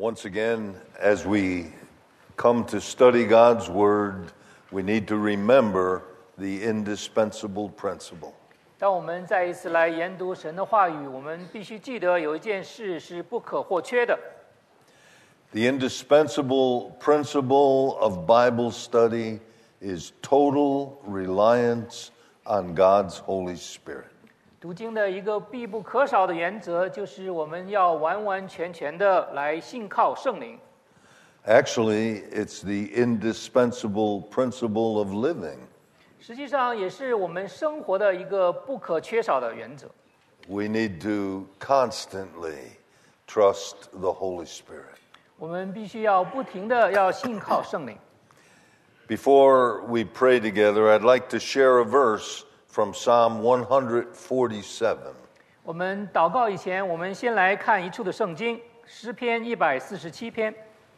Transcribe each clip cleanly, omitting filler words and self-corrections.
Once again, as we come to study God's Word, we need to remember the indispensable principle. 当我们再一次来研读神的话语，我们必须记得有一件事是不可或缺的。 The indispensable principle of Bible study is total reliance on God's Holy Spirit. 读经的一个必不可少的原则，就是我们要完完全全的来信靠圣灵。 Actually, it's the indispensable principle of living. 实际上，也是我们生活的一个不可缺少的原则。 We need to constantly trust the Holy Spirit. 我们必须要不停的要信靠圣灵。 Before we pray together, I'd like to share a verse from Psalm 147. 我们祷告以前，我们先来看一处的圣经，诗篇147篇。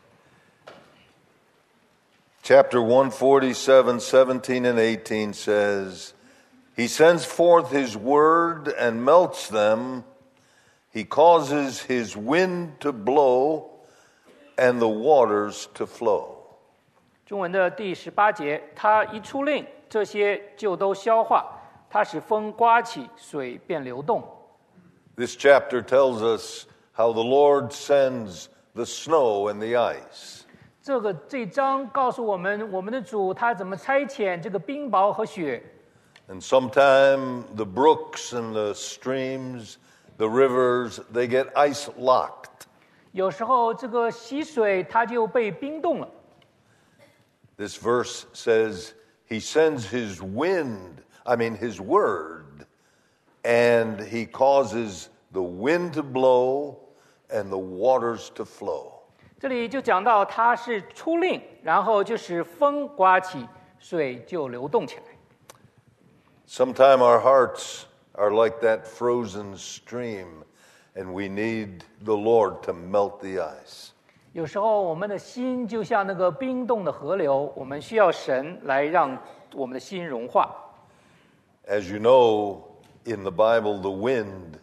Chapter 147, 17 and 18 says, He sends forth His word and melts them. He causes His wind to blow and the waters to flow. 中文的第18节，他一出令，这些就都消化；他使风刮起，水便流动。 This chapter tells us how the Lord sends the snow and the ice. 这章告诉我们，我们的主他怎么差遣这个冰雹和雪。 And sometime the brooks and the streams, the rivers, they get ice locked. 有时候这个溪水它就被冰冻了。 This verse says He sends His His word, and He causes the wind to blow and the waters to flow. 这里就讲到他是出令，然后就使风刮起，水就流动起来。 Sometime our hearts are like that frozen stream, and we need the Lord to melt the ice. 有时候我们的心就像那个冰冻的河流，我们需要神来让我们的心融化。 As you know, in the Bible, the wind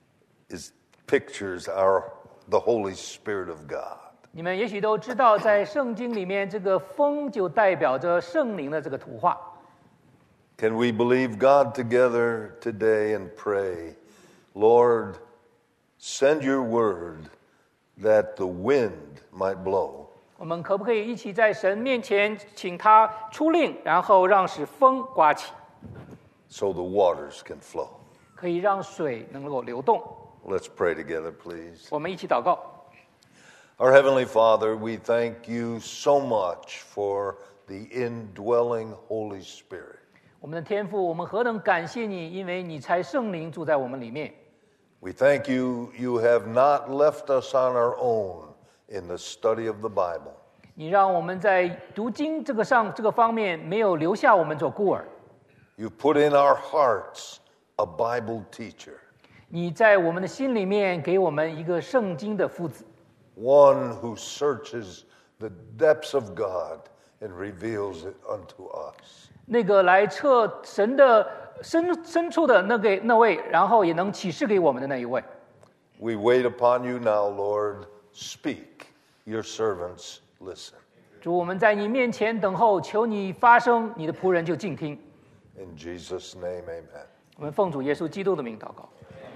pictures the Holy Spirit of God. 你们也许都知道，在圣经里面，这个风就代表着圣灵的这个图画。 Can we believe God together today and pray, Lord, send your word that the wind might blow? 我们可不可以一起在神面前，请他出令，然后让使风刮起， so the waters can flow? 可以让水能够流动。 Let's pray together, please. 我们一起祷告。 Our Heavenly Father, we thank you so much for the indwelling Holy Spirit. 我们的天父，我们何等感谢你，因为你差圣灵住在我们里面。 We thank you, you have not left us on our own in the study of the Bible. 你让我们在读经这个方面没有留下我们做孤儿。 You put in our hearts a Bible teacher. 你在我们的心里面给我们一个圣经的夫子。 One who searches the depths of God and reveals it unto us. 那个来测神的深处的那位，然后也能启示给我们的那一位。 We wait upon you now, Lord. Speak. Your servants listen. 主，我们在你面前等候，求你发声，你的仆人就静听。 In Jesus' name, amen. 我们奉主耶稣基督的名祷告。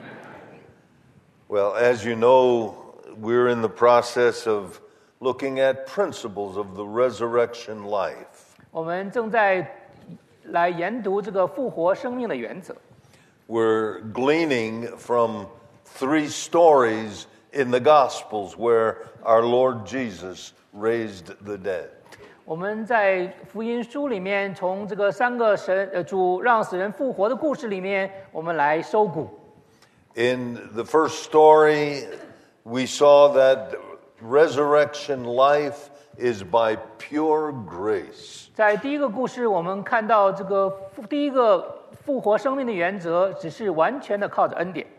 Well, as you know, we're in the process of looking at principles of the resurrection life. 我们正在来研读这个复活生命的原则。 We're gleaning from 3 stories in the Gospels where our Lord Jesus raised the dead. 我们在福音书里面，从这个3个主让死人复活的故事里面，我们来收谷。 In the first story, we saw that resurrection life is by pure grace. 在第一个故事，我们看到这个第一个复活生命的原则，只是完全的靠着恩典。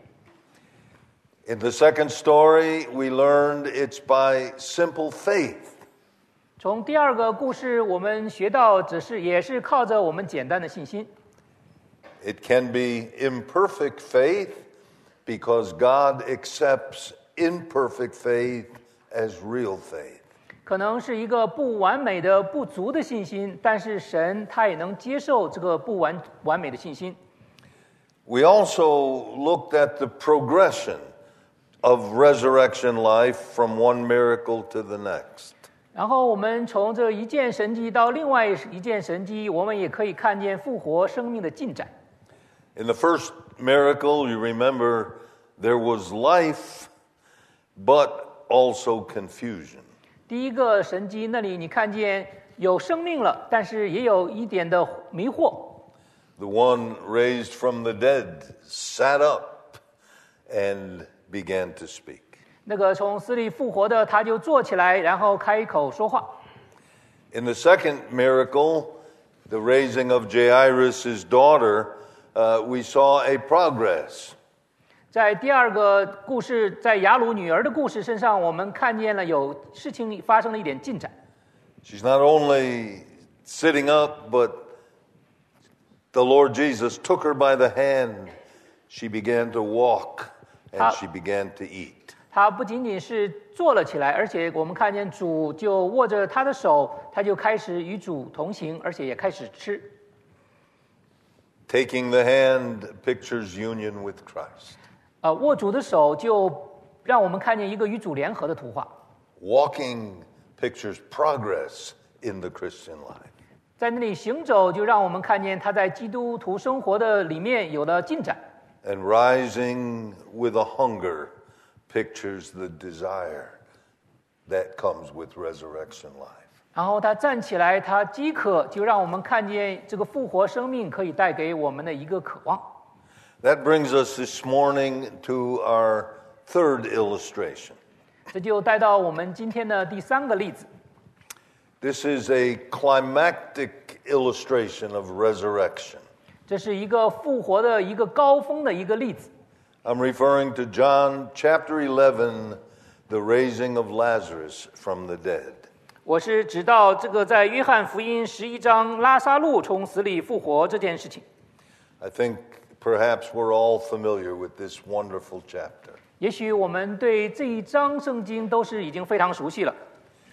In the second story, we learned it's by simple faith. 从第二个故事，我们学到也是靠着我们简单的信心。 It can be imperfect faith because God accepts imperfect faith as real faith. 可能是一个不完美的、不足的信心，但是神他也能接受这个不完美的信心。 We also looked at the progression of resurrection life from one miracle to the next. 然后我们从这一件神迹到另外一件神迹，我们也可以看见复活生命的进展。 In the first miracle, you remember, there was life, but also confusion. 第一个神迹那里你看见有生命了，但是也有一点的迷惑。 The one raised from the dead sat up and began to speak. 那个从死里复活的，他就坐起来，然后开口说话。 In the second miracle, the raising of Jairus' daughter, we saw a progress. 在第二个故事，在雅鲁女儿的故事身上，我们看见了有事情发生了一点进展。 She's not only sitting up, but the Lord Jesus took her by the hand. She began to walk, and she began to eat. 她不仅仅是坐了起来，而且我们看见主就握着她的手，她就开始与主同行，而且也开始吃。 Taking the hand pictures union with Christ. 握主的手就让我们看见一个与主联合的图画。 Walking pictures progress in the Christian life. 在那里行走，就让我们看见他在基督徒生活的里面有了进展。 And rising with a hunger pictures the desire that comes with resurrection life. 然后他站起来，他饥渴，就让我们看见这个复活生命可以带给我们的一个渴望。 That brings us this morning to our third illustration. 这就带到我们今天的第三个例子。 This is a climactic illustration of resurrection. 这是一个复活的一个高峰的一个例子。 I'm referring to John chapter 11, the raising of Lazarus from the dead. 我是指到这个在约翰福音11章拉撒路从死里复活这件事情。 I think perhaps we're all familiar with this wonderful chapter. 也许我们对这一章圣经都是已经非常熟悉了。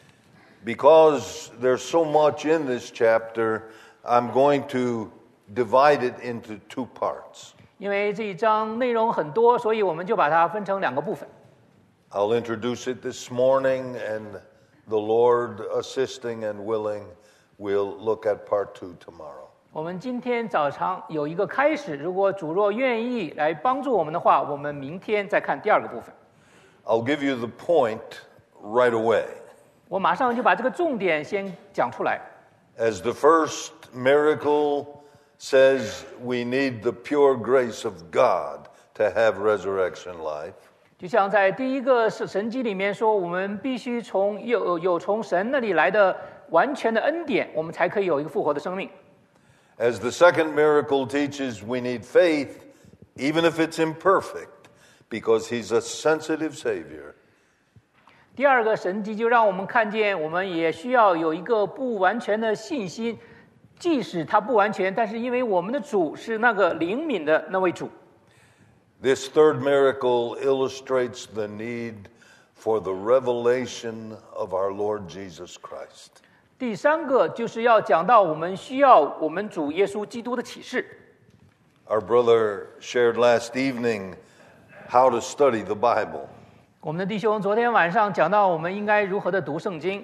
Because there's so much in this chapter, I'm going to divide it into two parts. 因为这一章内容很多，所以我们就把它分成两个部分。 I'll introduce it this morning, and the Lord assisting and willing, we'll look at part 2 tomorrow. 我们今天早上有一个开始，如果主若愿意来帮助我们的话，我们明天再看第二个部分。 I'll give you the point right away. 我马上就把这个重点先讲出来。 As the first miracle says, we need the pure grace of God to have resurrection life. 就像在第一个神迹里面说，我们必须有从神那里来的完全的恩典，我们才可以有一个复活的生命。 As the second miracle teaches, we need faith, even if it's imperfect, because He's a sensitive Savior. 第二个神迹就让我们看见，我们也需要有一个不完全的信心，即使它不完全，但是因为我们的主是那个灵敏的那位主。 This third miracle illustrates the need for the revelation of our Lord Jesus Christ. 第三个就是要讲到我们需要我们主耶稣基督的启示。 Our brother shared last evening how to study the Bible. 我们的弟兄昨天晚上讲到我们应该如何的读圣经。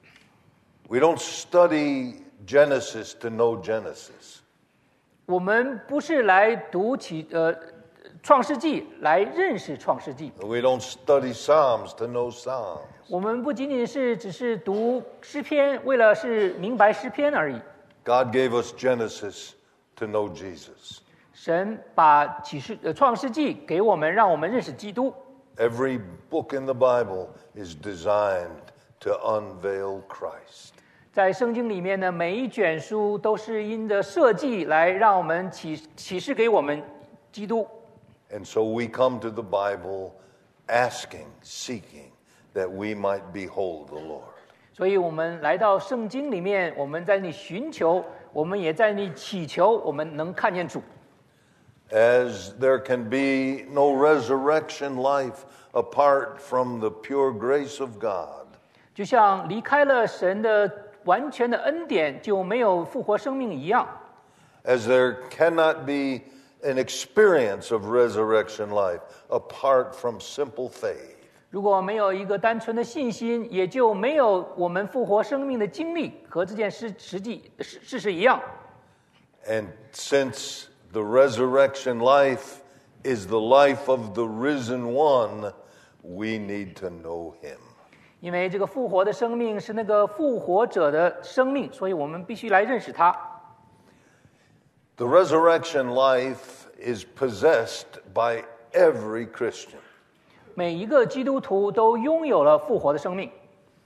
We don't study Genesis to know Genesis. 我们不是来读创世纪来认识创世纪。 We don't study Psalms to know Psalms. 我们不仅仅只是读诗篇，为了是明白诗篇而已。 God gave us Genesis to know Jesus. 神把创世纪给我们，让我们认识基督。 Every book in the Bible is designed to unveil Christ. 在圣经里面呢，每一卷书都是因着设计来让我们启示给我们基督。 And so we come to the Bible asking, seeking, that we might behold the Lord. 所以我们来到圣经里面，我们在那里寻求，我们也在那里祈求，我们能看见主。 as there can be no resurrection life apart from the pure grace of God. 就像离开了神的完全的恩典，就没有复活生命一样。 As there cannot be an experience of resurrection life apart from simple faith. 如果没有一个单纯的信心，也就没有我们复活生命的经历，和这件事实一样。 And since the resurrection life is the life of the risen one, we need to know him. 因为这个复活的生命是那个复活者的生命，所以我们必须来认识他。 The resurrection life is possessed by every Christian. 每一个基督徒都拥有了复活的生命。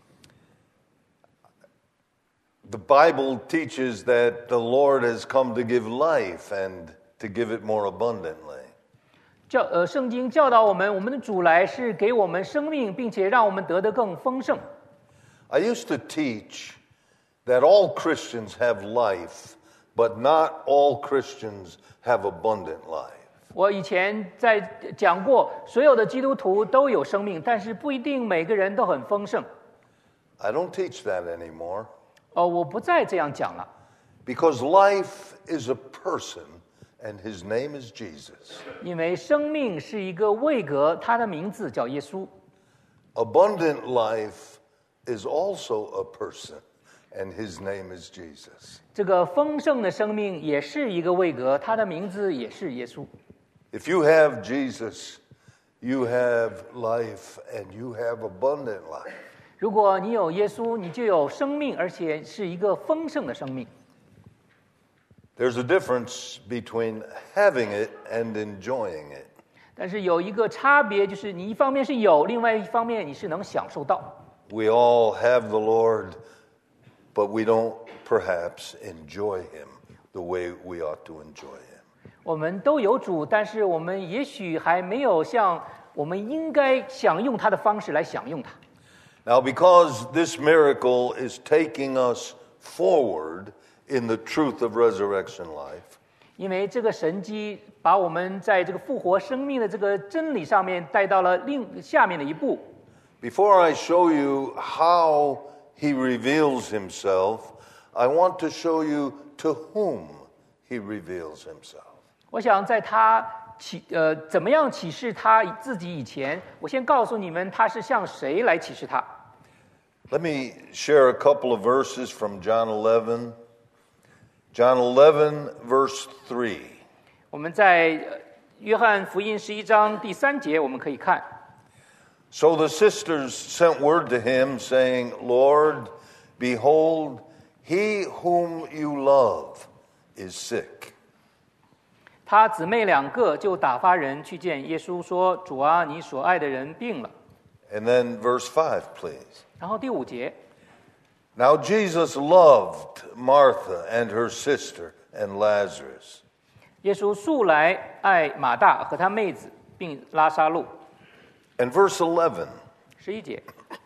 The Bible teaches that the Lord has come to give life and to give it more abundantly. 圣经教导我们，我们的主来是给我们生命，并且让我们得更丰盛。 I used to teach that all Christians have life, but not all Christians have abundant life. 我以前在讲过，所有的基督徒都有生命，但是不一定每个人都很丰盛。 I don't teach that anymore. 我不再这样讲了。 Because life is a person, and his name is Jesus. 因为生命是一个位格，他的名字叫耶稣。 Abundant life is also a person, and his name is Jesus. 这个丰盛的生命也是一个位格，他的名字也是耶稣。 If you have Jesus, you have life, and you have abundant life. 如果你有耶稣，你就有生命，而且是一个丰盛的生命。 There's a difference between having it and enjoying it. 但是有一个差别，就是你一方面是有，另外一方面你是能享受到。 We all have the Lord, but we don't perhaps enjoy him the way we ought to enjoy him. 我们都有主，但是我们也许还没有像我们应该享用他的方式来享用他。 Now, because this miracle is taking us forward in the truth of resurrection life, 因为这个神迹把我们在这个复活生命的这个真理上面带到了下面的一步。 before I show you how he reveals himself, I want to show you to whom he reveals himself. 我想在他怎么样启示他自己以前，我先告诉你们他是向谁来启示他。 Let me share a couple of verses from John 11. John 11, verse 3. 我们在约翰福音11章第3节，我们可以看。 So the sisters sent word to him, saying, Lord, behold, he whom you love is sick. 他姊妹2个就打发人去见耶稣，说：“主啊，你所爱的人病了。” And then verse 5, please. 然后第5节。 Now Jesus loved Martha and her sister and Lazarus. 耶稣素来爱马大和他妹子，并拉撒路。 And verse 11. 11节。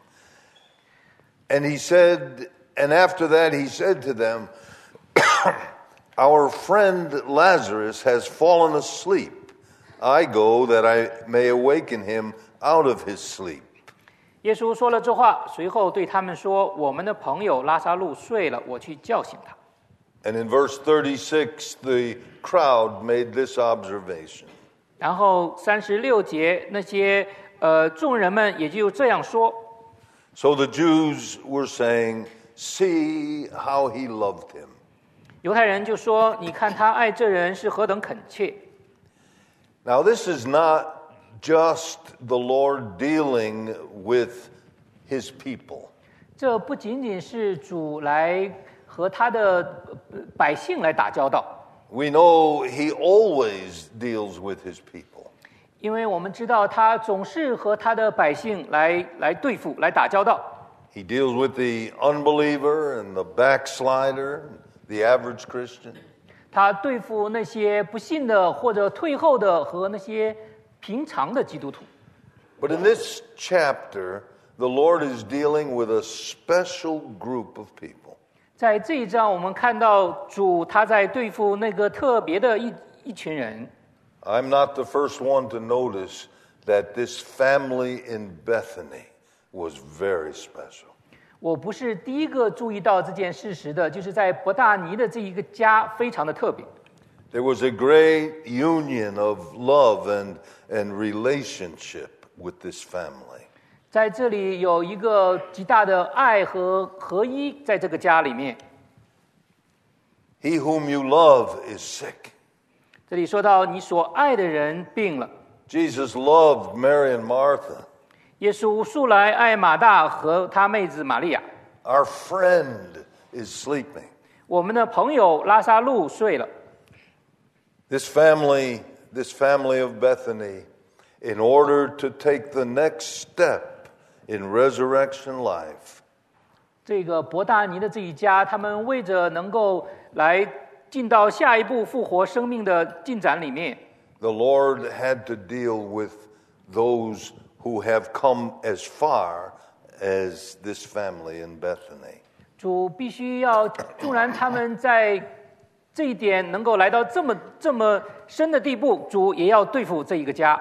And he said, and after that he said to them, Our friend Lazarus has fallen asleep. I go that I may awaken him out of his sleep. 耶稣说了这话，随后对他们说：“我们的朋友拉撒路睡了，我去叫醒他。” And in verse 36, the crowd made this observation. 然后36节，那些众人们也就这样说。 So the Jews were saying, See how he loved him. 犹太人就说：“你看他爱这人是何等恳切。” Now this is not just the Lord dealing with his people. 这不仅仅是主来和他的百姓来打交道。 We know he always deals with his people. 因为我们知道他总是和他的百姓来对付、来打交道。 He deals with the unbeliever and the backslider, the average Christian. 他对付那些不信的或者退后的和那些平常的基督徒。 But in this chapter, the Lord is dealing with a special group of people. 在这一章，我们看到主他在对付那个特别的一群人。 I'm not the first one to notice that this family in Bethany was very special. 我不是第一个注意到这件事实的，就是在伯大尼的这一个家非常的特别。 There was a great union of love and relationship with this family. 在这里有一个极大的爱和合一，在这个家里面。 He whom you love is sick. 这里说到你所爱的人病了。 Jesus loved Mary and Martha. 耶稣素来爱马大和他妹子玛利亚。 Our friend is sleeping. 我们的朋友拉撒路睡了。 This family of Bethany, in order to take the next step in resurrection life, 这个伯大尼的这一家，他们为着能够来进到下一步复活生命的进展里面， the Lord had to deal with those who have come as far as this family in Bethany. 主必须要纵然他们在这一点能够来到这么深的地步，主也要对付这一个家。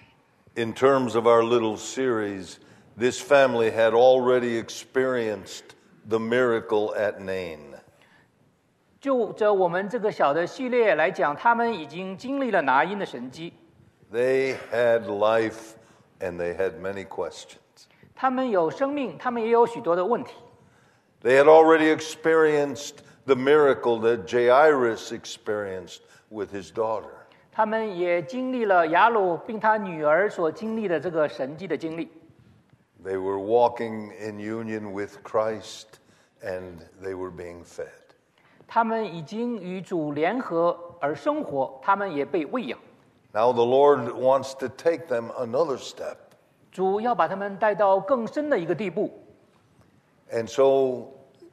In terms of our little series, this family had already experienced the miracle at Nain. 就着我们这个小的系列来讲，他们已经经历了拿因的神迹。 They had life and they had many questions. 他们有生命，他们也有许多的问题。 They had already experienced the miracle that Jairus experienced with his daughter. 他们也经历了雅鲁并他女儿所经历的这个神迹的经历。 They were walking in union with Christ and they were being fed. 他们已经与主联合而生活，他们也被喂养。 Now the Lord wants to take them another step. 主要把他们带到更深的一个地步。 And so,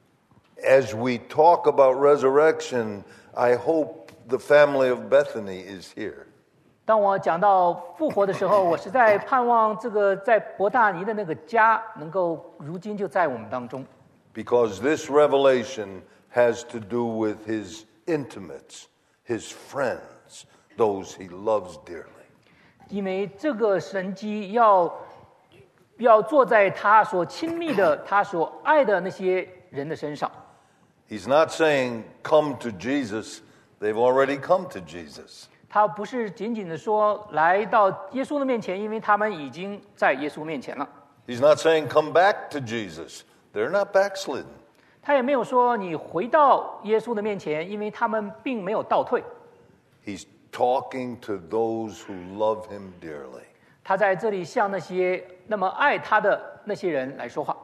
as we talk about resurrection, I hope the family of Bethany is here. 当我讲到复活的时候，我实在盼望这个在伯大尼的那个家能够如今就在我们当中。 Because this revelation has to do with his intimates, his friends, those he loves dearly. 因为这个神迹要坐在他所亲密的、他所爱的那些人的身上。 He's not saying, come to Jesus. They've already come to Jesus. 他不是仅仅的说来到耶稣的面前，因为他们已经在耶稣面前了。 He's not saying, come back to Jesus. They're not backslidden. 他也没有说你回到耶稣的面前，因为他们并没有倒退。 He's talking to those who love him dearly. 他在这里向那些那么爱他的那些人来说话。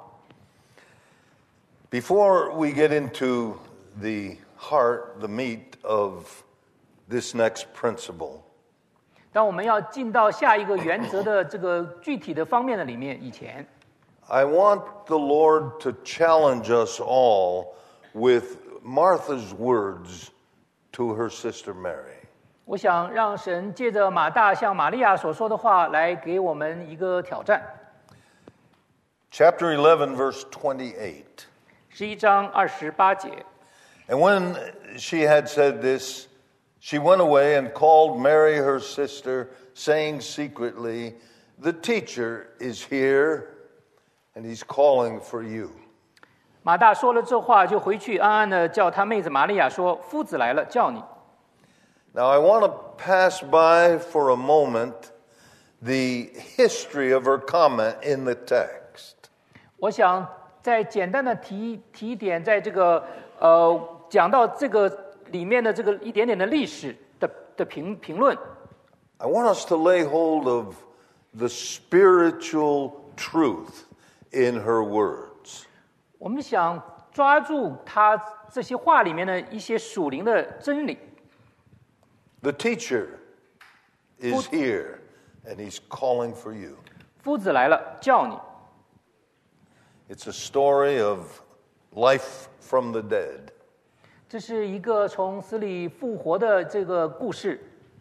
Before we get into the heart, the meat of this next principle, 当我们要进到下一个原则的这个具体的方面的里面以前， I want the Lord to challenge us all with Martha's words to her sister Mary. 我想让神借着马大向玛利亚所说的话来给我们一个挑战。 Chapter 11, verse 28. 11章28节。 And when she had said this, she went away and called Mary her sister, saying secretly, the teacher is here, and he's calling for you. 马大说了这话，就回去暗暗的叫他妹子玛利亚说：“夫子来了，叫你。” Now I want to pass by for a moment the history of her comment in the text. 我想再简单的提一点，在这个讲到这个里面的这个一点点的历史的评论。 I want us to lay hold of the spiritual truth in her words. 我们想抓住他这些话里面的一些属灵的真理。 The teacher is here, and he's calling for you. 夫子来了，叫你。 It's a story of life from the dead. 这是一个从死里复活的这个故事。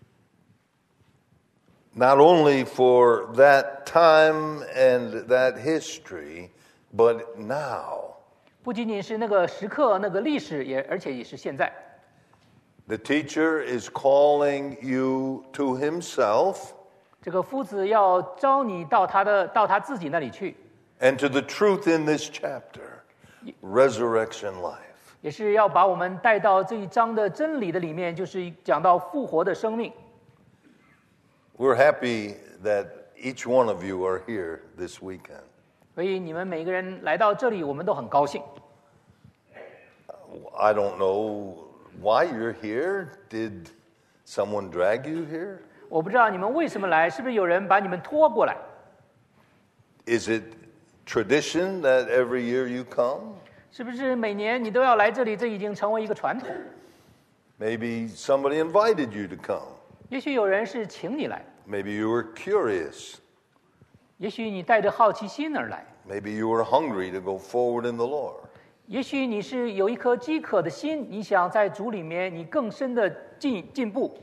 Not only for that time and that history, but now. 不仅仅是那个时刻、那个历史，而且也是现在。 The teacher is calling you to himself 这个夫子要招你到他自己那里去， and to the truth in this chapter, resurrection life. 也是要把我们带到这一章的真理的里面，就是讲到复活的生命。 We're happy that each one of you are here this weekend. 所以你们每个人来到这里，我们都很高兴。 I don't know why you're here. Did someone drag you here? 我不知道你们为什么来，是不是有人把你们拖过来？ Is it tradition that every year you come? 是不是每年你都要来这里？这已经成为一个传统。 Maybe somebody invited you to come. 也许有人是请你来， Maybe you were curious. 也许你带着好奇心而来， Maybe you were hungry to go forward in the Lord. 也许你是有一颗饥渴的心，你想在主里面你更深的进步。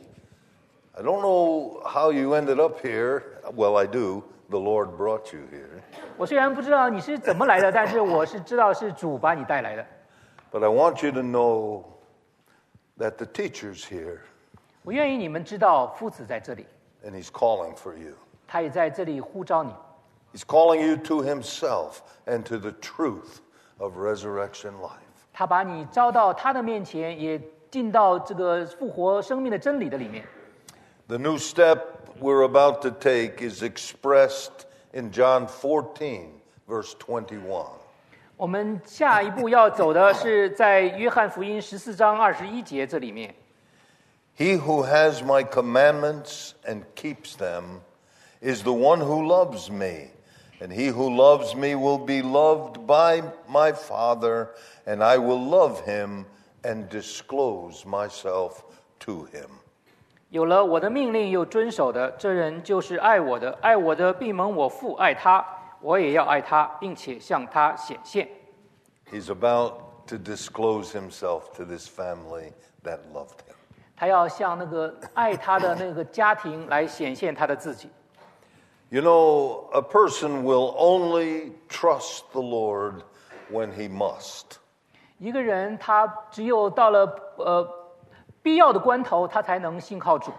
I don't know how you ended up here. Well, I do. The Lord brought you here. 我虽然不知道你是怎么来的，但是我是知道是主把你带来的。 But I want you to know that the teacher's here, 我愿意你们知道夫子在这里， and he's calling for you. 他也在这里呼召你。 He's calling you to himself and to the truth of resurrection life. 他把你招到他的面前，也进到这个复活生命的真理的里面。 The new step we're about to take is expressed in John 14, verse 21. 我们下一步要走的是在约翰福音14章21节这里面。 He who has my commandments and keeps them is the one who loves me. And he who loves me will be loved by my Father, and I will love him and disclose myself to him. 有了我的命令又遵守的，这人就是爱我的。爱我的必蒙我父爱他，我也要爱他，并且向他显现。 He's about to disclose himself to this family that loved him. 他要向那个爱他的那个家庭来显现他的自己。 You know, a person will only trust the Lord when he must. 一个人他只有到了必要的关头，他才能信靠主。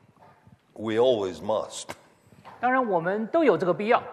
We always must. 当然，我们都有这个必要。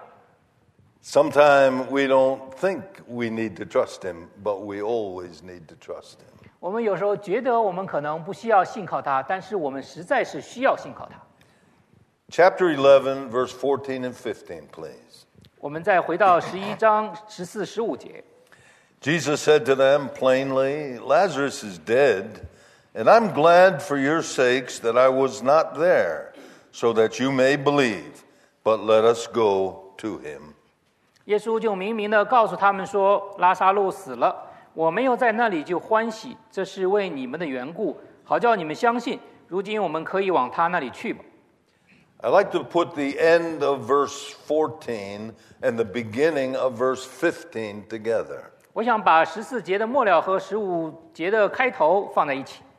Sometimes we don't think we need to trust him, but we always need to trust him. 我们有时候觉得我们可能不需要信靠他，但是我们实在是需要信靠他。 Chapter 11, verse 14 and 15, please. 我们再回到11章14、15节。 Jesus said to them plainly, Lazarus is dead, and I'm glad for your sakes that I was not there, so that you may believe. But let us go to him. 耶稣就明明的告诉他们说：“拉撒路死了，我没有在那里就欢喜，这是为你们的缘故，好叫你们相信。如今我们可以往他那里去吧。” I'd like to put the end of verse 14 and the beginning of verse 15 together. 我想把14节的末了和15节的开头放在一起。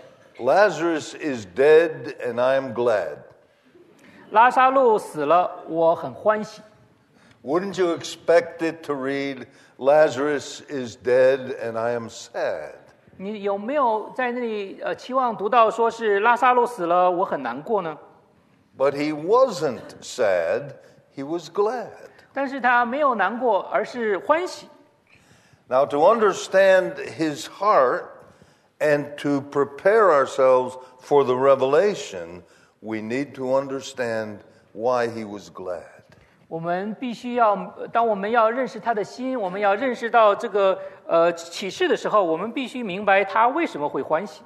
Lazarus is dead, and I am glad. 拉撒路死了，我很欢喜。 Wouldn't you expect it to read, Lazarus is dead, and I am sad? 你有没有在那里期望读到说是拉撒路死了，我很难过呢？ But he wasn't sad, he was glad. 但是他没有难过，而是欢喜。 Now, to understand his heart and to prepare ourselves for the revelation, we need to understand why he was glad. 我们必须要，当我们要认识他的心，我们要认识到这个启示的时候，我们必须明白他为什么会欢喜。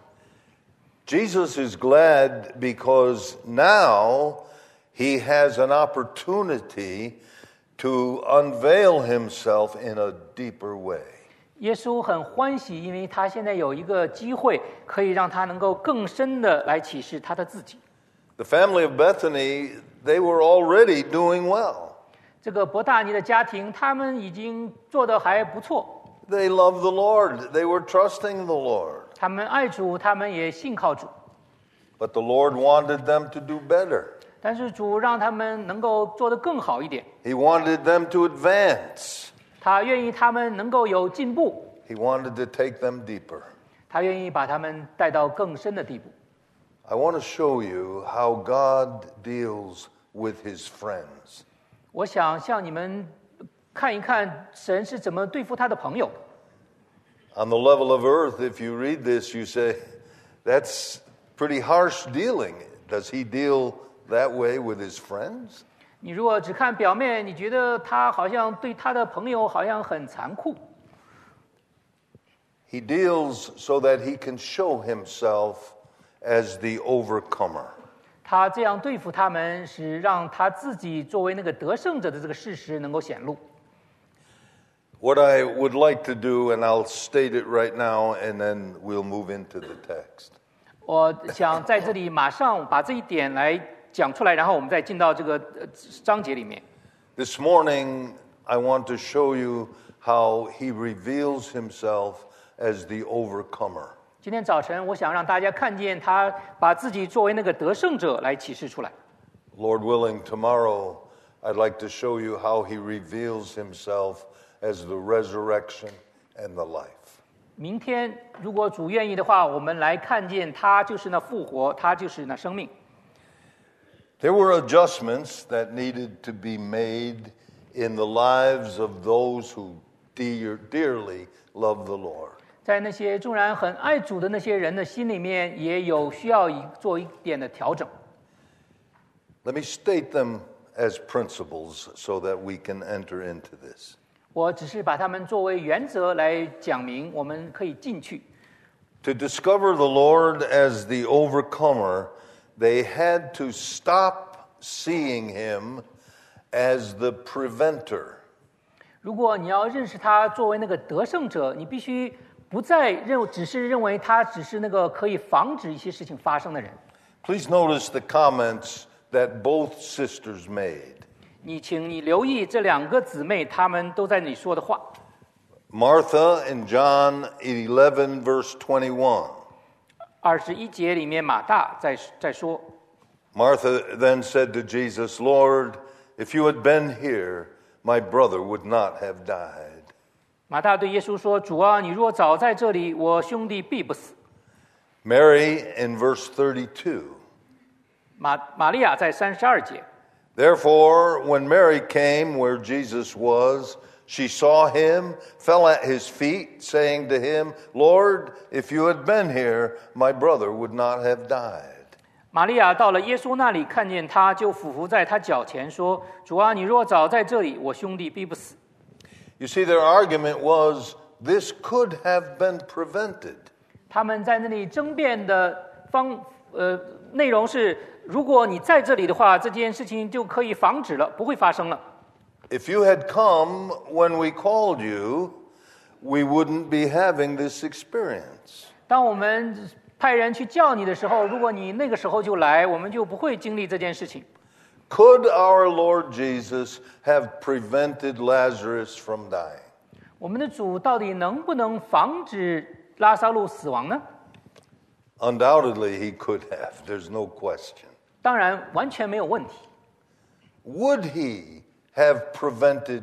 Jesus is glad because now he has an opportunity to unveil himself in a deeper way. 耶稣很欢喜，因为他现在有一个机会，可以让他能够更深的来启示他的自己。 The family of Bethany, they were already doing well. 这个伯大尼的家庭，他们已经做得还不错， They loved the Lord. They were trusting the Lord. 他们爱主，他们也信靠主。 But the Lord wanted them to do better. 但是主让他们能够做得更好一点， He wanted them to advance. 他愿意他们能够有进步， He wanted to take them deeper. 他愿意把他们带到更深的地步。 I want to show you how God deals with his friends. 我想向你们看一看神是怎么对付他的朋友。 On the level of earth, if you read this, you say, that's pretty harsh dealing. Does he deal that way with his friends? 你如果只看表面，你觉得他好像对他的朋友好像很残酷。 He deals so that he can show himself as the overcomer. 他这样对付他们，是让他自己作为那个得胜者的这个事实能够显露。 What I would like to do, and I'll state it right now, and then we'll move into the text. 我想在这里马上把这一点来讲出来，然后我们再进到这个章节里面。 This morning, I want to show you how he reveals himself as the overcomer. 今天早晨，我想让大家看见他把自己作为那个得胜者来启示出来。 Lord willing, tomorrow I'd like to show you how he reveals himself as the resurrection and the life. 明天，如果主愿意的话，我们来看见他就是那复活，他就是那生命。 There were adjustments that needed to be made in the lives of those who dearly love the Lord. 在那些纵然很爱主的那些人的心里面，也有需要做一点的调整。 Let me state them as principles so that we can enter into this. 我只是把它们作为原则来讲明，我们可以进去。 To discover the Lord as the overcomer, they had to stop seeing him as the preventer. 如果你要认识他作为那个得胜者，你必须不再只是认为他只是那个可以防止一些事情发生的人。 Please notice the comments that both sisters made. 请你留意这两个姊妹她们都在那里说的话。 Martha in John 11 verse 21. 21节里面马大在说。 Martha then said to Jesus, Lord, if you had been here, my brother would not have died. 马大对耶稣说：“主啊，你若早在这里，我兄弟必不死。” Mary in verse 32. 玛利亚在32节。 Therefore, when Mary came where Jesus was, she saw him, fell at his feet, saying to him, Lord, if you had been here, my brother would not have died. 玛利亚到了耶稣那里，看见他，就俯伏在他脚前说：“主啊，你若早在这里，我兄弟必不死。” You see, their argument was this could have been prevented. 他们在那里争辩的内容是：如果你在这里的话，这件事情就可以防止了，不会发生了。 If you had come when we called you, we wouldn't be having this experience. 当我们派人去叫你的时候，如果你那个时候就来，我们就不会经历这件事情。 Could our Lord Jesus have prevented Lazarus from dying? 我们的主到底能不能防止拉撒路死亡呢？ Undoubtedly, he could have. There's no question. 当然，完全没有问题。 Would he have prevented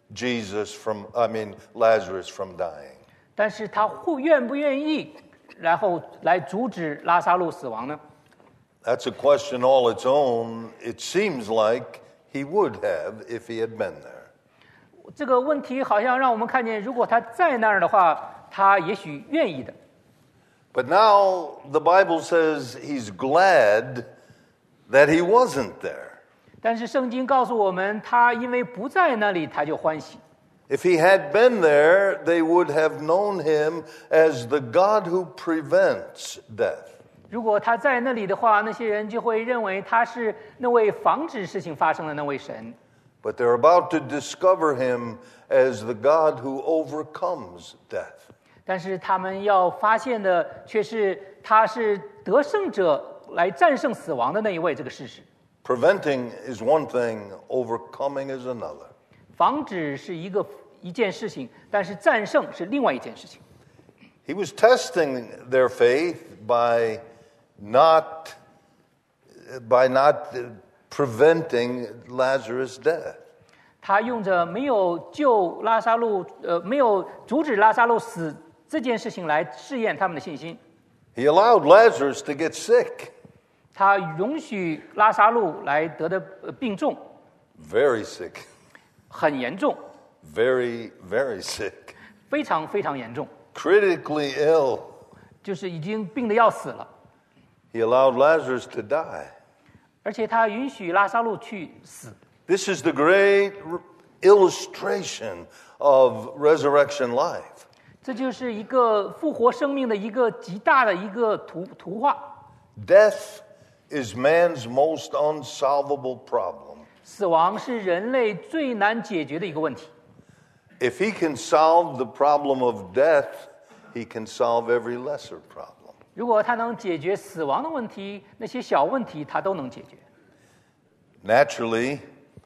Lazarus from dying? 但是他愿不愿意，然后来阻止拉撒路死亡呢？ That's a question all its own. It seems like he would have if he had been there. 这个问题好像让我们看见，如果他在那儿的话，他也许愿意的。 But now the Bible says he's glad that he wasn't there. 但是圣经告诉我们，他因为不在那里，他就欢喜。 If he had been there, they would have known him as the God who prevents death. 如果他在那里的话，那些人就会认为他是那位防止事情发生的那位神。 But they're about to discover him as the God who overcomes death. 但是他们要发现的却是他是得胜者，来战胜死亡的那一位这个事实。 Preventing is one thing, overcoming is another. 防止是一件事情，但是战胜是另外一件事情。 He was testing their faith by not preventing Lazarus' death. 他用着没有阻止拉撒路死这件事情来试验他们的信心。 He allowed Lazarus to get sick. 他容许拉撒路来得的病重， Very sick. 很严重， Very, very sick. 非常非常严重， Critically ill. 就是已经病得要死了。 He allowed Lazarus to die. 而且他允许拉撒路去死。 This is the great illustration of resurrection life. 这就是一个复活生命的一个极大的一个图画。 Death is man's most unsolvable problem. 死亡是人类最难解决的一个问题。 If he can solve the problem of death, he can solve every lesser problem. 如果他能解决死亡的问题，那些小问题他都能解决。 Naturally,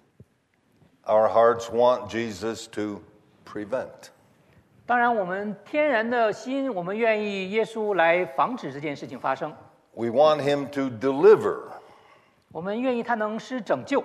our hearts want Jesus to prevent. 当然，我们天然的心，我们愿意耶稣来防止这件事情发生。 We want him to deliver. 我们愿意他能施拯救，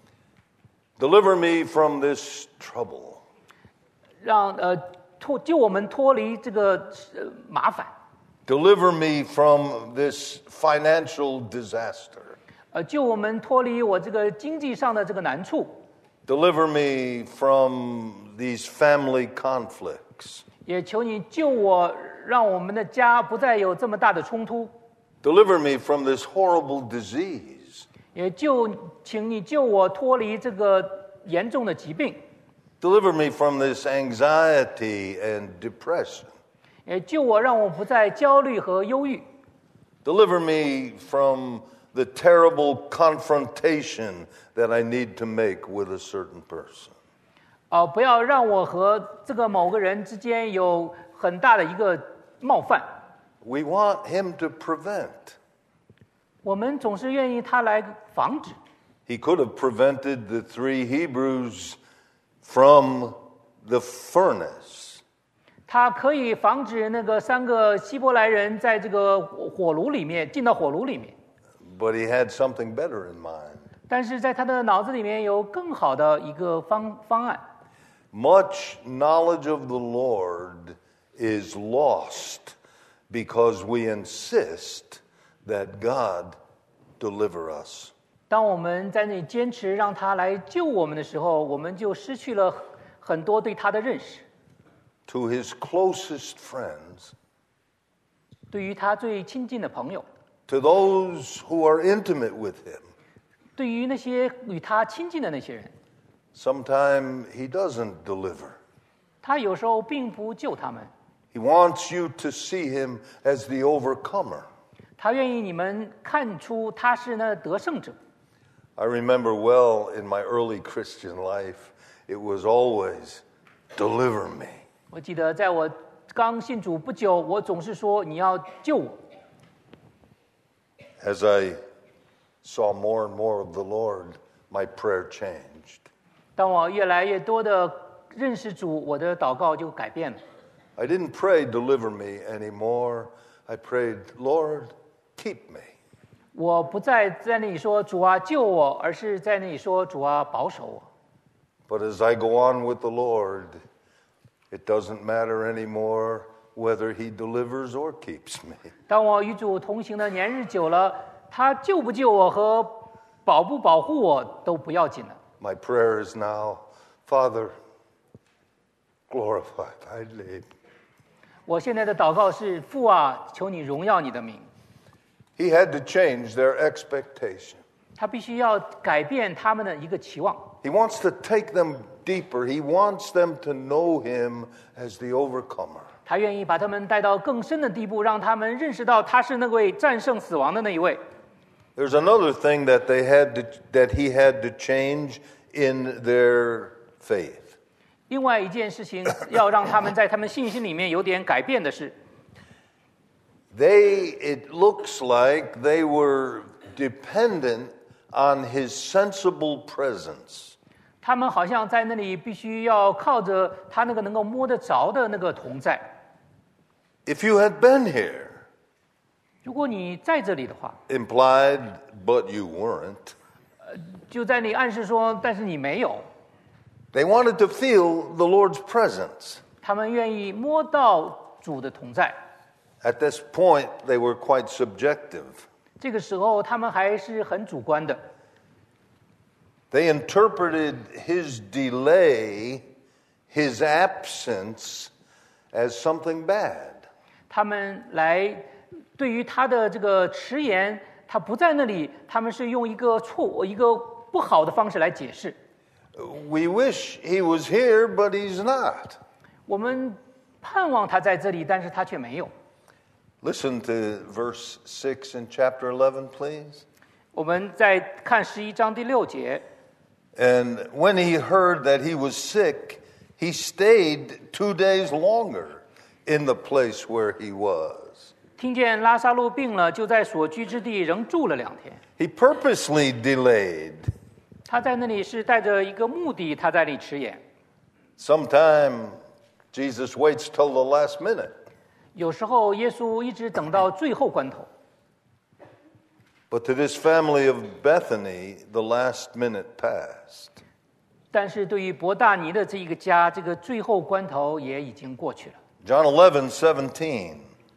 Deliver me from this trouble. 让救我们脱离这个麻烦， Deliver me from this financial disaster. 救我们脱离我这个经济上的这个难处， Deliver me from these family conflicts. 也求你救我，让我们的家不再有这么大的冲突， Deliver me from this horrible disease. 也请你救我脱离这个严重的疾病， Deliver me from this anxiety and depression. 也救我让我不再焦虑和忧郁， Deliver me from the terrible confrontation that I need to make with a certain person. 不要让我和这个某个人之间有很大的一个冒犯。 We want him to prevent. 我们总是愿意他来防止。 He could have prevented the 3 Hebrews from the furnace. 他可以防止那个3个希伯来人在这个火炉里面进到火炉里面， But he had something better in mind. 但是在他的脑子里面有更好的一个方案。 Much knowledge of the Lord is lost because we insist that God deliver us. 当我们在那里坚持让他来救我们的时候，我们就失去了很多对他的认识。 To his closest friends, 对于他最亲近的朋友， to those who are intimate with him, 对于那些与他亲近的那些人， sometimes he doesn't deliver. 他有时候并不救他们， He wants you to see him as the overcomer. 他愿意你们看出他是那得胜者。 I remember well in my early Christian life, it was always, deliver me. 我记得在我刚信主不久，我总是说你要救我。 As I saw more and more of the Lord, my prayer changed. 当我越来越多的认识主，我的祷告就改变了。 I didn't pray, deliver me anymore. I prayed, Lord, keep me. 我不再在那里说主啊救我，而是在那里说主啊保守我。 But as I go on with the Lord, it doesn't matter anymore whether he delivers or keeps me. 当我与主同行的年日久了，他救不救我和保不保护我都不要紧了。 My prayer is now, Father, glorify thy name. 我现在的祷告是父啊，求你荣耀你的名。 He had to change their expectation. 他必须要改变他们的一个期望。 He wants to take them deeper. He wants them to know him as the overcomer. 他愿意把他们带到更深的地步，让他们认识到他是那位战胜死亡的那一位。 There's another thing that he had to change in their faith. 另外一件事情，要让他们在他们信心里面有点改变的是， It looks like they were dependent on his sensible presence. 他们好像在那里必须要靠着他那个能够摸得着的那个同在。 If you had been here, 如果你在这里的话， implied, but you weren't. 就在你暗示说，但是你没有。 They wanted to feel the Lord's presence. 他们愿意摸到主的同在。 At this point, they were quite subjective. 这个时候，他们还是很主观的。 They interpreted his delay, his absence, as something bad. 他们来对于他的这个迟延，他不在那里，他们是用一个不好的方式来解释。 We wish he was here, but he's not. 我们盼望他在这里，但是他却没有。 Listen to verse 6 in chapter 11, please. 我们再看11章第6节。 And when he heard that he was sick, he stayed 2 days longer in the place where he was. 听见拉撒路病了，就在所居之地仍住了2天。 He purposely delayed. 他在那里是带着一个目的，他在那里迟延。 Sometime Jesus waits till the last minute. 有时候耶稣一直等到最后关头， But to this family of Bethany, the last minute passed. 但是对于伯大尼的这一个家，这个最后关头也已经过去了。 John 11:17.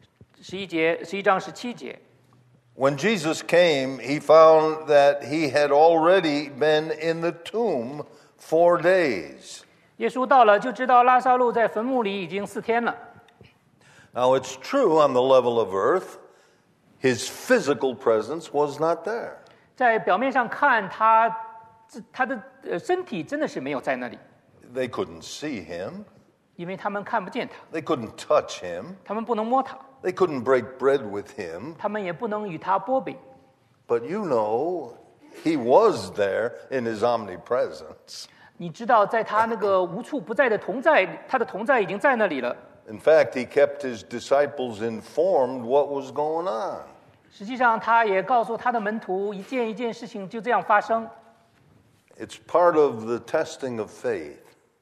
11章17节， When Jesus came, he found that he had already been in the tomb 4 days. 耶稣到了，就知道拉撒路在坟墓里已经4天了。 Now, it's true on the level of earth, his physical presence was not there. 在表面上看，他的身体真的是没有在那里， They couldn't see him. 因为他们看不见他， They couldn't touch him. 他们不能摸他， They couldn't break bread with him. 他们也不能与他剥饼。 But you know, he was there in his omnipresence. 你知道，在他那个无处不在的同在，他的同在已经在那里了。 In fact, he kept his disciples informed what was going on. 实际上，他也告诉他的门徒，一件一件事情就这样发生。 It's part of the testing of faith.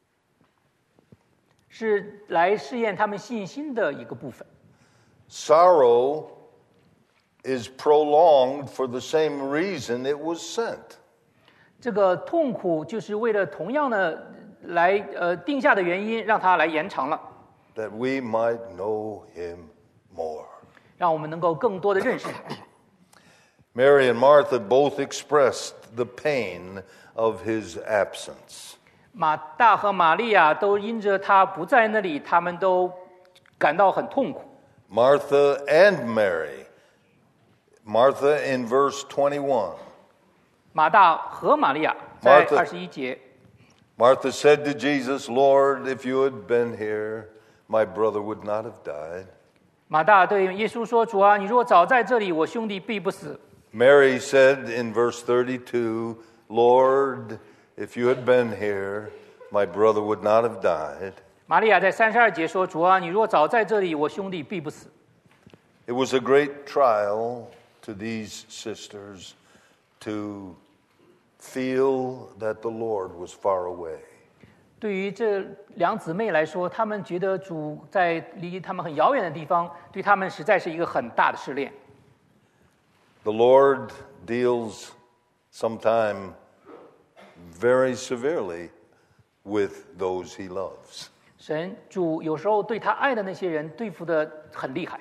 是来试验他们信心的一个部分。 Sorrow is prolonged for the same reason it was sent. 这个痛苦就是为了同样的来定下的原因，让它来延长了， That we might know him more. 让我们能够更多的认识他。 Mary and Martha both expressed the pain of his absence. 马大和玛利亚都因着他不在那里，他们都感到很痛苦。 Martha and Mary. Martha in verse 21. 马大和玛利亚在 Martha 21节， Martha said to Jesus, Lord, if you had been here, my brother would not have died. 马大对耶稣说：“主啊，你如果早在这里，我兄弟必不死。” Mary said in verse 32, Lord, if you had been here, my brother would not have died. 玛利亚在32节说：“主啊，你如果早在这里，我兄弟必不死。” It was a great trial to these sisters to feel that the Lord was far away. 对于这两姊妹来说，她们觉得主在离他们很遥远的地方，对他们实在是一个很大的试炼。 The Lord deals sometime very severely with those he loves. 神主有时候对他爱的那些人对付的很厉害。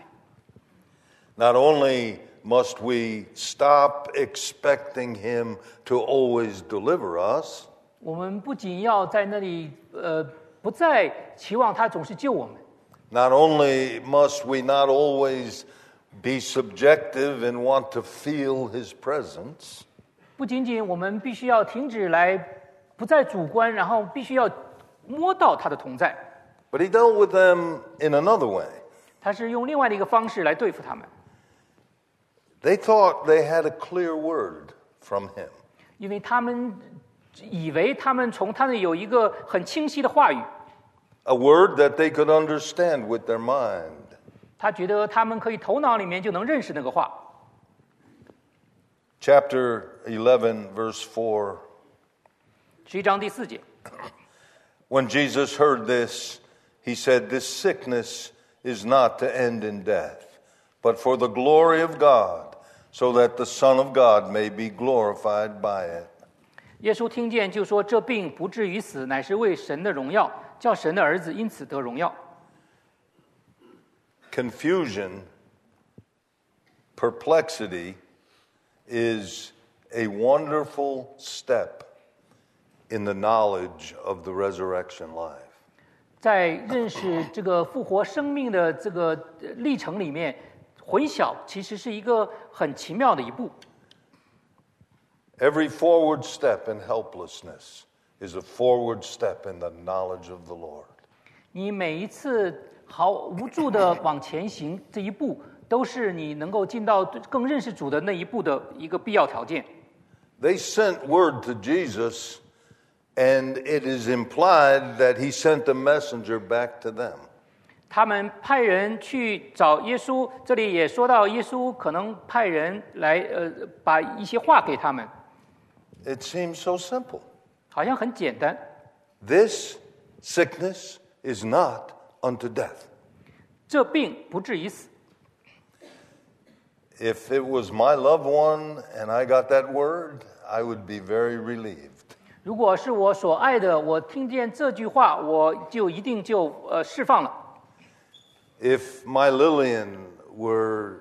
Not only must we stop expecting him to always deliver us, 我们不仅要在那里不再期望他总是救我们， not only must we not always be subjective and want to feel his presence, 不仅仅我们必须要停止来不再主观，然后必须要摸到他的同在。 but he dealt with them in another way. 他是用另外的一个方式来对付他们， They thought they had a clear word from him. 因为他们以为他们从他那里有一个很清晰的话语， A word that they could understand with their mind. 他觉得他们可以头脑里面就能认识那个话。 Chapter 11, verse 4. 11章第4节， When Jesus heard this, he said, This sickness is not to end in death, but for the glory of God, so that the Son of God may be glorified by it. 耶稣听见就说：“这病不至于死，乃是为神的荣耀，叫神的儿子因此得荣耀。” confusion, perplexity is a wonderful step in the knowledge of the resurrection life. 在认识这个复活生命的这个历程里面，混淆其实是一个很奇妙的一步。 Every forward step in helplessness is a forward step in the knowledge of the Lord. 你每一次无助的往前行这一步，都是你能够进到更认识主的那一步的一个必要条件。 They sent word to Jesus, and it is implied that he sent a messenger back to them. 他们派人去找耶稣，这里也说到耶稣可能派人来把一些话给他们。 It seems so simple. 好像很简单。 This sickness is not unto death. 这病不至于死。 If it was my loved one and I got that word, I would be very relieved. 如果是我所爱的，我听见这句话，我就一定就释放了。 If my Lillian were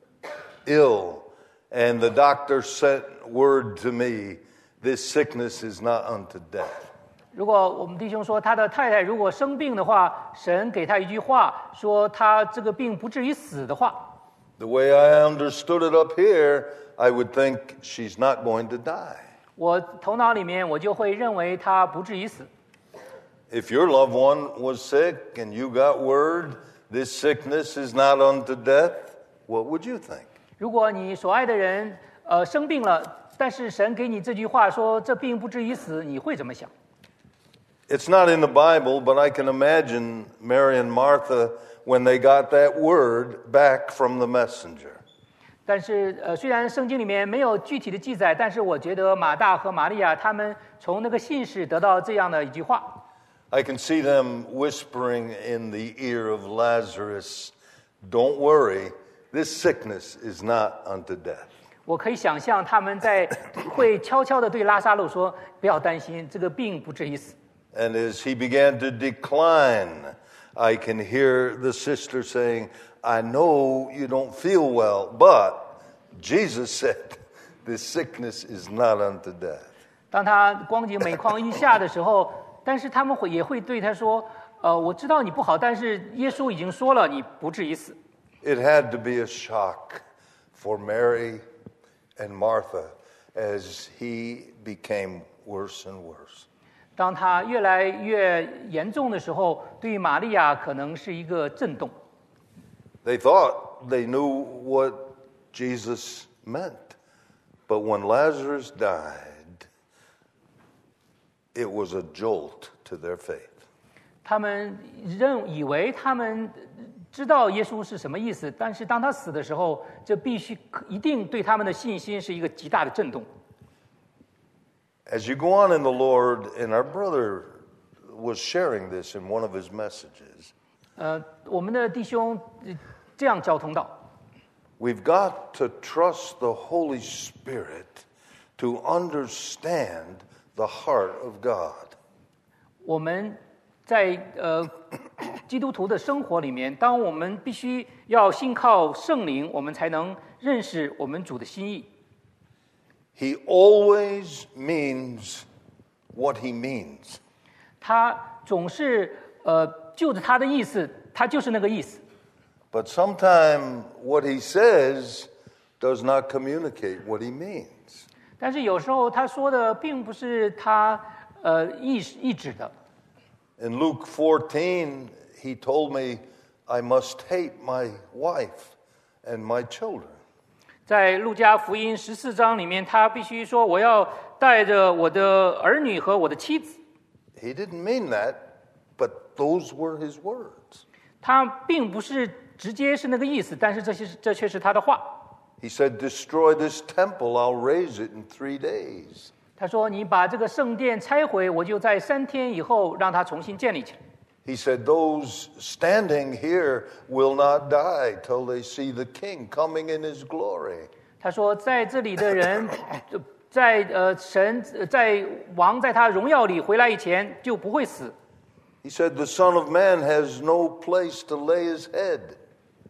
ill and the doctor sent word to me, this sickness is not unto death. 如果我们弟兄说他的太太如果生病的话，神给他一句话，说他这个病不至于死的话。 The way I understood it up here, I would think she's not going to die. 我头脑里面我就会认为他不至于死。 If your loved one was sick and you got word, this sickness is not unto death, what would you think? 如果你所爱的人生病了，但是神给你这句话说这病不至于死，你会怎么想？ It's not in the Bible, but I can imagine Mary and Martha when they got that word back from the messenger. 但是虽然圣经里面没有具体的记载，但是我觉得马大和玛利亚他们从那个信使得到这样的一句话。 I can see them whispering in the ear of Lazarus, "Don't worry, this sickness is not unto death." 我可以想象他们会悄悄地对拉撒路说：“不要担心，这个病不至于死。” And as he began to decline, I can hear the sister saying, "I know you don't feel well, but Jesus said, this sickness is not unto death." 当他光景每况愈下的时候，但是他们也会对他说：“我知道你不好，但是耶稣已经说了，你不至于死。” It had to be a shock for Mary and Martha as he became worse and worse. 当他越来越严重的时候，对于玛利亚可能是一个震动。 They thought they knew what Jesus meant, but when Lazarus died, it was a jolt to their faith. 他们以为他们知道耶稣是什么意思，但是当他死的时候，这一定对他们的信心是一个极大的震动。 As you go on in the Lord, and our brother was sharing this in one of his messages. 我们的弟兄这样交通到 We've got to trust the Holy Spirit to understand the heart of God. 我们在基督徒的生活里面，当我们必须要信靠圣灵，我们才能认识我们主的心意。 He always means what he means. 他总是就着他的意思，他就是那个意思。 But sometimes what he says does not communicate what he means. 但是有时候他说的并不是他意指的。 In Luke 14, he told me I must hate my wife and my children. 在路加福音14章里面，他必须说：“我要带着我的儿女和我的妻子。” He didn't mean that, but those were his words. 他并不是直接是那个意思，但是这却是他的话。 He said, "Destroy this temple, I'll raise it in 3 days." 他说：“你把这个圣殿拆毁，我就在3天以后让它重新建立起来。” He said, "Those standing here will not die till they see the King coming in his glory." 他说：“在这里的人，在王在他荣耀里回来以前就不会死。” He said, "The Son of Man has no place to lay his head."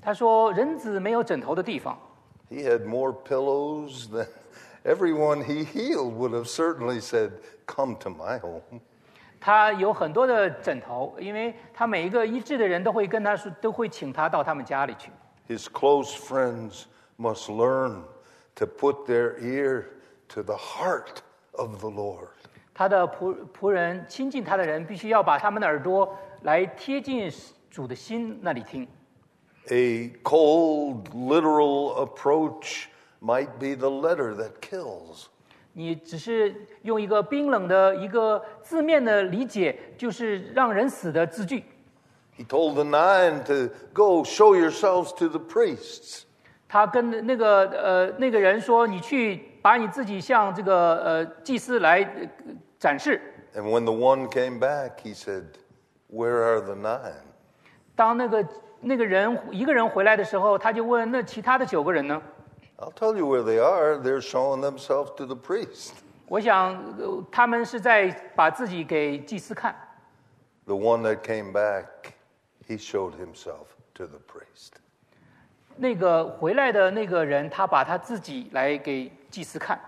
他说：“人子没有枕头的地方。” He had more pillows than everyone he healed would have certainly said, "Come to my home." 他有很多的枕头，因为他每一个医治的人都会跟他说，都会请他到他们家里去。 His close friends must learn to put their ear to the heart of the Lord. 他的仆人亲近他的人，必须要把他们的耳朵来贴近主的心那里听。 A cold, literal approach might be the letter that kills. 你只是用一个冰冷的一个字面的理解，就是让人死的字句。 He told the 9 to go show yourselves to the priests. 他跟那个人说：“你去把你自己向这个祭司来展示。” And when the 1 came back, he said, "Where are the 9?" 当那个人一个人回来的时候，他就问：“那其他的9个人呢？” I'll tell you where they are. They're showing themselves to the priest. 我想他们是在把自己给祭司看。 The 1 that came back, he showed himself to the priest. 那个回来的那个人，他把他自己来给祭司看。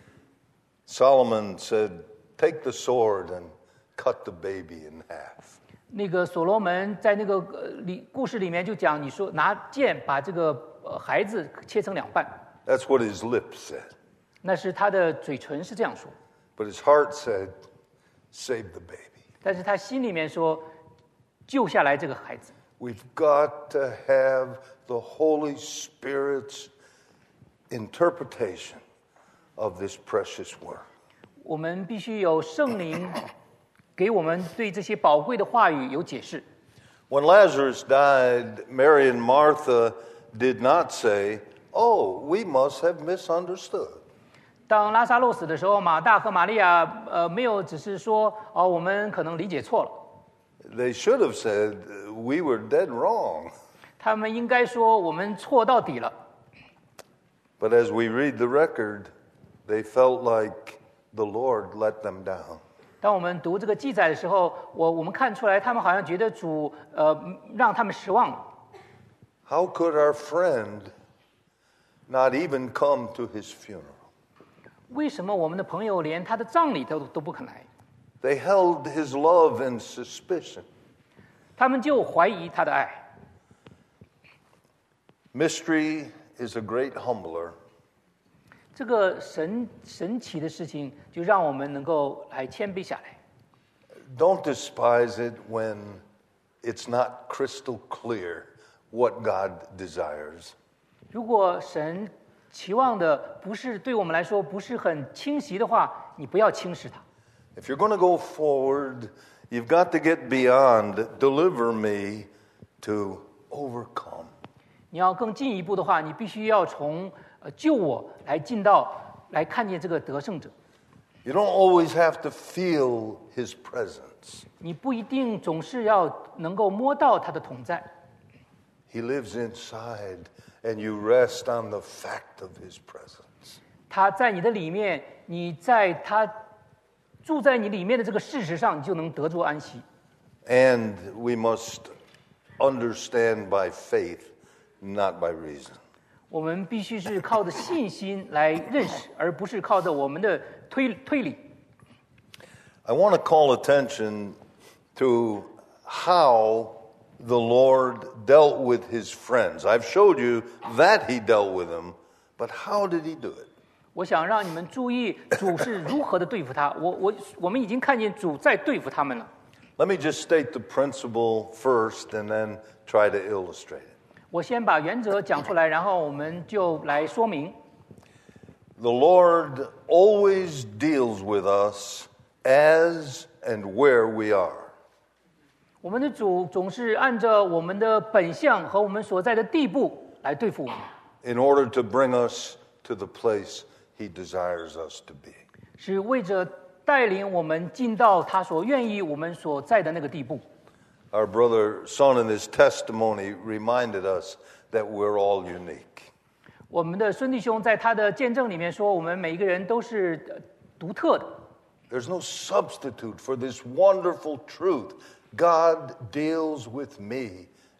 Solomon said, "Take the sword and cut the baby in half." 那个所罗门在那个故事里面就讲，你说拿剑把这个孩子切成2半。 That's what his lips said. 那是他的嘴唇是这样说， But his heart said, "Save the baby." 但是他心里面说，救下来这个孩子。 We've got to have the Holy Spirit's interpretation of this precious word. 我们必须有圣灵给我们对这些宝贵的话语有解释。 When Lazarus died, Mary and Martha did not say, "Oh, we must have misunderstood." 当拉撒路死的时候，马大和玛利亚没有只是说我们可能理解错了。 They should have said, "We were dead wrong." 他们应该说我们错到底了。 But as we read the record, they felt like the Lord let them down. 当我们读这个记载的时候，我们看出来，他们好像觉得主让他们失望了。 How could our friend not even come to his funeral? 为什么我们的朋友连他的葬礼都不肯来？ They held his love in suspicion. 他们就怀疑他的爱。 Mystery is a great humbler. 这个神奇的事情，就让我们能够来谦卑下来。 Don't despise it when it's not crystal clear what God desires. 如果神期望的不是对我们来说不是很清晰的话，你不要轻视它。 If you're going to go forward, you've got to get beyond deliver me to overcome. 你要更进一步的话，你必须要从救我来进到来看见这个得胜者。 You don't always have to feel his presence. 你不一定总是要能够摸到他的同在。 He lives inside, and you rest on the fact of his presence. 他在你的里面，你在他住在你里面的这个事实上，你就能得着安息。 And we must understand by faith, not by reason. 我们必须是靠着信心来认识，而不是靠着我们的推理。 I want to call attention to how the Lord dealt with his friends. I've showed you that he dealt with them, but how did he do it? 我想让你们注意主是如何的对付他。我们已经看见主在对付他们了。 Let me just state the principle first and then try to illustrate it. 我先把原则讲出来，然后我们就来说明。 The Lord always deals with us as and where we are. 我们的主总是按照我们的本相和我们所在的地步来对付我们， in order to bring us to the place he desires us to be. 是为着带领我们进到他所愿意我们所在的那个地步。 Our brother Son in his testimony reminded us that we're all unique. 我们的孙弟兄在他的见证里面说，我们每一个人都是独特的。 There's no substitute for this wonderful truth. God deals with me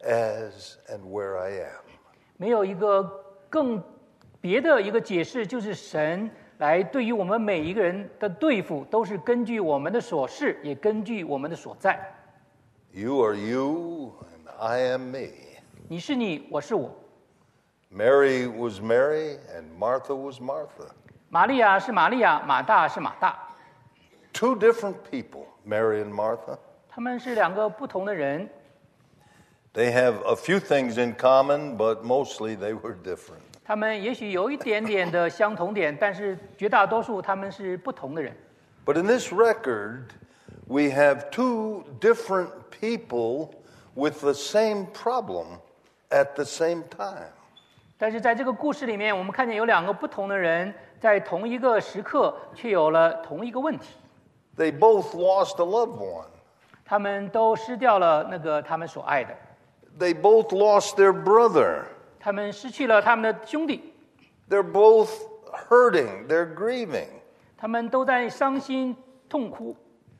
as and where I am. 没有一个更别的一个解释，就是神来对于我们每一个人的对付，都是根据我们的所是，也根据我们的所在。 You are you, and I am me. 你是你，我是我。 Mary was Mary, and Martha was Martha. 玛利亚是玛利亚，马大是马大。 Two different people, Mary and Martha. 他们是两个不同的人。 They have a few things in common, but mostly they were different. 他们也许有一点点的相同点，但是绝大多数他们是不同的人。 But in this record, we have two different people with the same problem at the same time. 但是在这个故事里面，我们看见有两个不同的人，在同一个时刻却有了同一个问题。 They both lost a loved one. 他们都失掉了那个他们所爱的。 They both lost their brother. 他们失去了他们的兄弟。 They're both hurting. They're grieving. 他们都在伤心痛哭。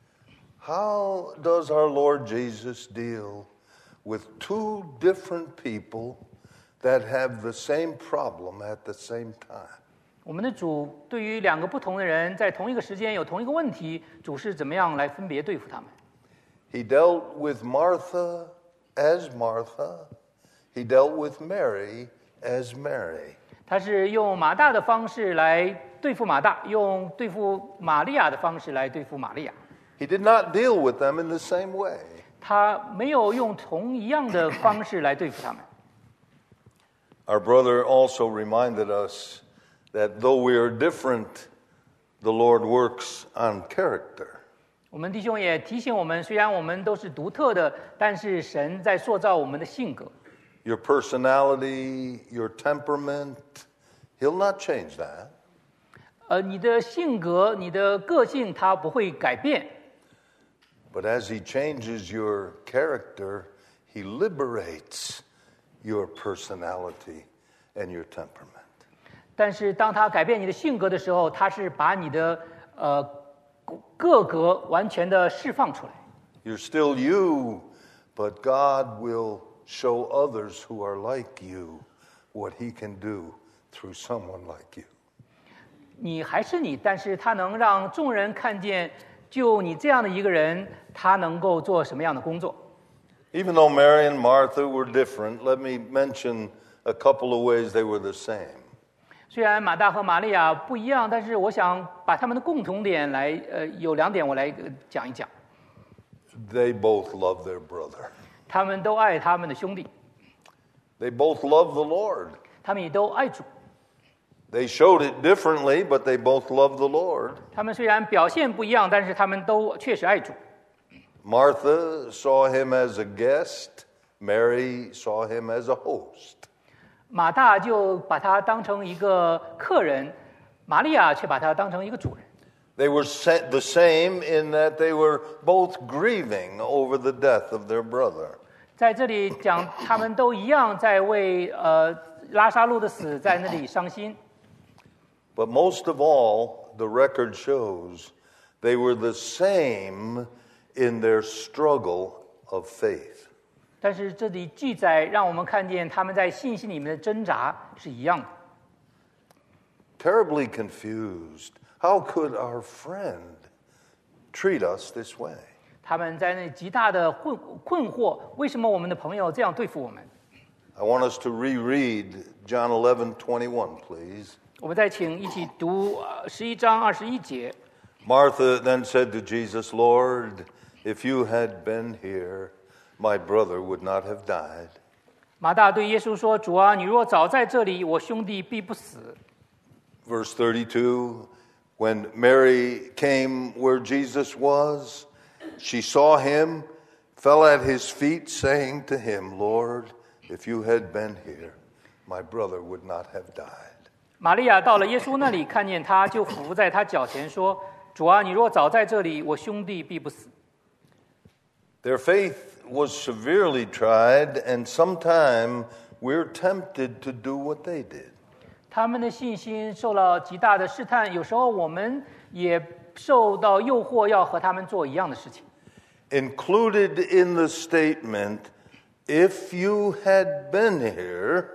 How does our Lord Jesus deal with two different people that have the same problem at the same time? 我们的主对于两个不同的人，在同一个时间有同一个问题，主是怎么样来分别对付他们？ He dealt with Martha as Martha. He dealt with Mary as Mary. 他是用马大的方式来对付马大，用对付玛利亚的方式来对付玛利亚。 He did not deal with them in the same way. 他没有用同一样的方式来对付他们。 Our brother also reminded us that though we are different, the Lord works on character. 我们弟兄也提醒我们，虽然我们都是独特的，但是神在塑造我们的性格。 Your personality, your temperament, He'll not change that. 你的性格、你的个性，它不会改变。 But as He changes your character, He liberates your personality and your temperament. 但是当他改变你的性格的时候，他是把你的个格完全的释放出来。 You're still you, but God will show others who are like you what He can do through someone like you. 你还是你，但是他能让众人看见，就你这样的一个人，他能够做什么样的工作。 Even though Mary and Martha were different, let me mention a couple of ways they were the same. 虽然马大和玛利亚不一样，但是我想把他们的共同点来，有两点我来讲一讲。 They both loved their brother. 他们都爱他们的兄弟， They both loved the Lord. 他们也都爱主。 They showed it differently, but they both loved the Lord. 他们虽然表现不一样，但是他们都确实爱主。 Martha saw him as a guest. Mary saw him as a host. 马大就把他当成一个客人，玛利亚却把他当成一个主人。 They were the same in that they were both grieving over the death of their brother. 在这里讲，他们都一样在为拉撒路的死在那里伤心。 But most of all, the record shows they were the same in their struggle of faith. 但是这里记载让我们看见他们在信心里面的挣扎是一样的。 Terribly confused. How could our friend treat us this way? 他们在那极大的困惑，为什么我们的朋友这样对付我们？ I want us to reread John 11:21, please. 我们再请一起读11章21节。 Martha then said to Jesus, Lord, if you had been here, my brother would not have died. 马大对耶稣说：“主啊，你若早在这里，我兄弟必不死。” Verse 32, when Mary came where Jesus was, she saw him, fell at his feet, saying to him, Lord, if you had been here, my brother would not have died. 玛利亚到了耶稣那里，看见他，就伏在他脚前说：“主啊，你若早在这里，我兄弟必不死。” Their faith was severely tried, and sometime we're tempted to do what they did. 他们的信心受了极大的试探，有时候我们也受到诱惑，要和他们做一样的事情。 Included in the statement, If you had been here,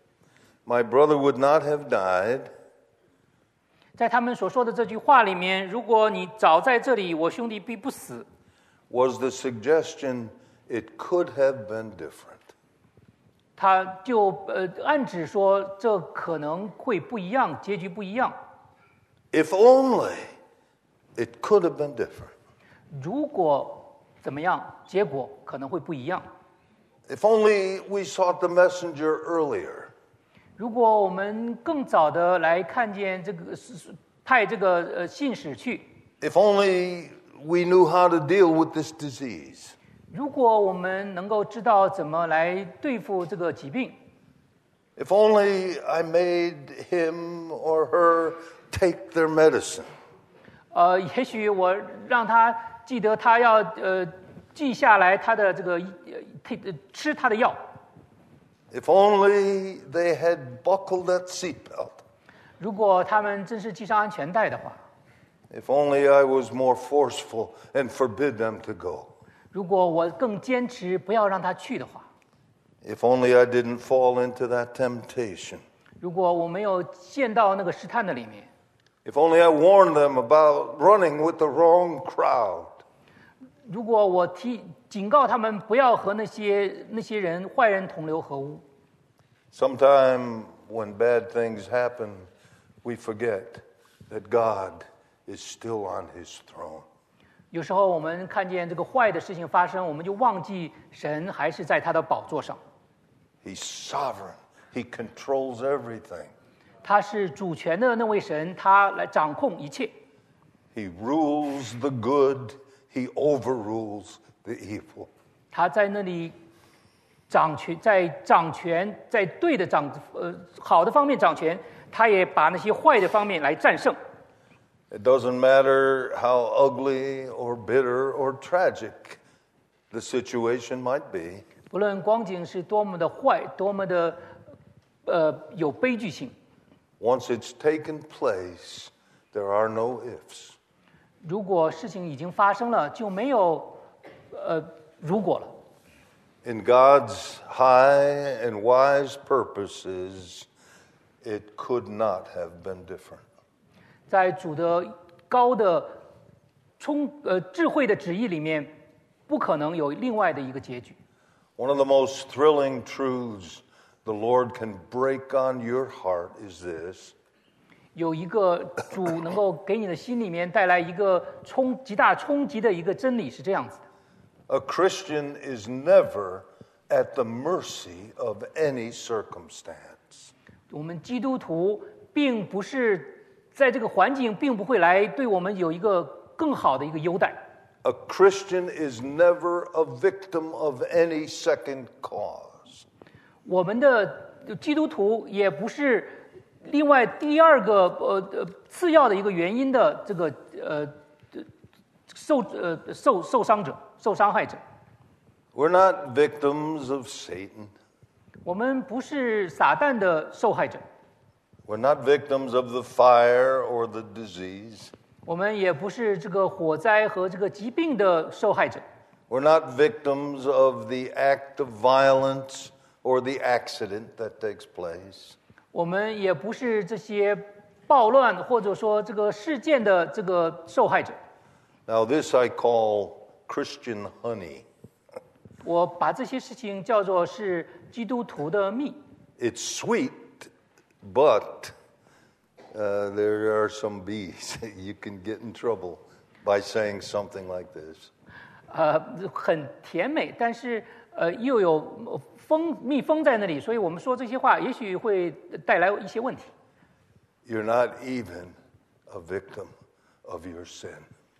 my brother would not have died. 在他们所说的这句话里面，如果你早在这里，我兄弟必不死。 Was the suggestion it could have been different? 他就暗指说，这可能会不一样，结局不一样。 If only it could have been different. 如果怎么样，结果可能会不一样。 If only we sought the messenger earlier. 如果我们更早的来看见这个派这个信使去。 If only we knew how to deal with this disease. 如果我们能够知道怎么来对付这个疾病。 If only I made him or her take their medicine. 也许我让他记得他要记下来他的这个吃他的药。 If only they had buckled that seatbelt. 如果他们真是系上安全带的话。 If only I was more forceful and forbid them to go. 如果我更坚持不要让他去的话。 If only I didn't fall into that temptation. 如果我没有陷到那个试探的里面。 If only I warned them about running with the wrong crowd. 如果我警告他们不要和那些人坏人同流合污。 Sometime when bad things happen, we forget that God is still on his throne. 有时候我们看见这个坏的事情发生，我们就忘记神还是在他的宝座上。 He's sovereign. He controls everything. 他是主权的那位神，他来掌控一切。 He rules the good. He overrules the evil. 他在那里掌权，在对的好的方面掌权，他也把那些坏的方面来战胜。 It doesn't matter how ugly or bitter or tragic the situation might be. 不论光景是多么的坏，多么的有悲剧性。 Once it's taken place, there are no ifs. 如果事情已经发生了，就没有如果了。 In God's high and wise purposes, it could not have been different. 在主的高的智慧的旨意里面，不可能有另外的一个结局。 One of the most thrilling truths the Lord can break on your heart is this. 有一个主能够给你的心里面带来一个极大冲击的一个真理是这样子的。 A Christian is never at the mercy of any circumstance. 我们基督徒并不是在这个环境，并不会来对我们有一个更好的一个优待。 A Christian is never a victim of any second cause. 我们的基督徒也不是另外第二个次要的一个原因的这个受伤者、受伤害者。 We're not victims of Satan. 我们不是撒旦的受害者。 We're not victims of the fire or the disease. 我们也不是这个火灾和这个疾病的受害者。 We're not victims of the act of violence or the accident that takes place. 我们也不是这些暴乱或者说这个事件的这个受害者。 Now this I call Christian honey. 我把这些事情叫做是基督徒的蜜。 It's sweet, but there are some bees. You can get in trouble by saying something like this. 很甜美，但是又有蜜蜂在那里，所以我们说这些话也许会带来一些问题。 You're not even a victim of your sin.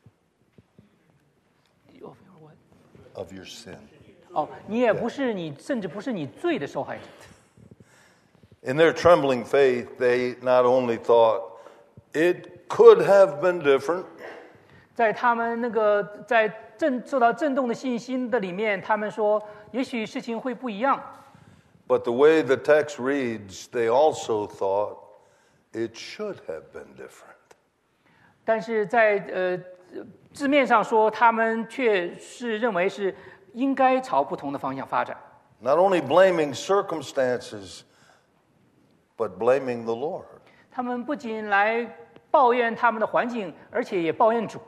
Of your sin. 你也不是甚至不是你罪的受害者。 In their trembling faith, they not only thought it could have been different. 在他们那个受到震动的信心的里面，他们说也许事情会不一样。 But the way the text reads, they also thought it should have been different. 但是在字面上说，他们却是认为是应该朝不同的方向发展。 Not only blaming circumstances, but blaming the Lord. 他们不仅来抱怨他们的环境，而且也抱怨主。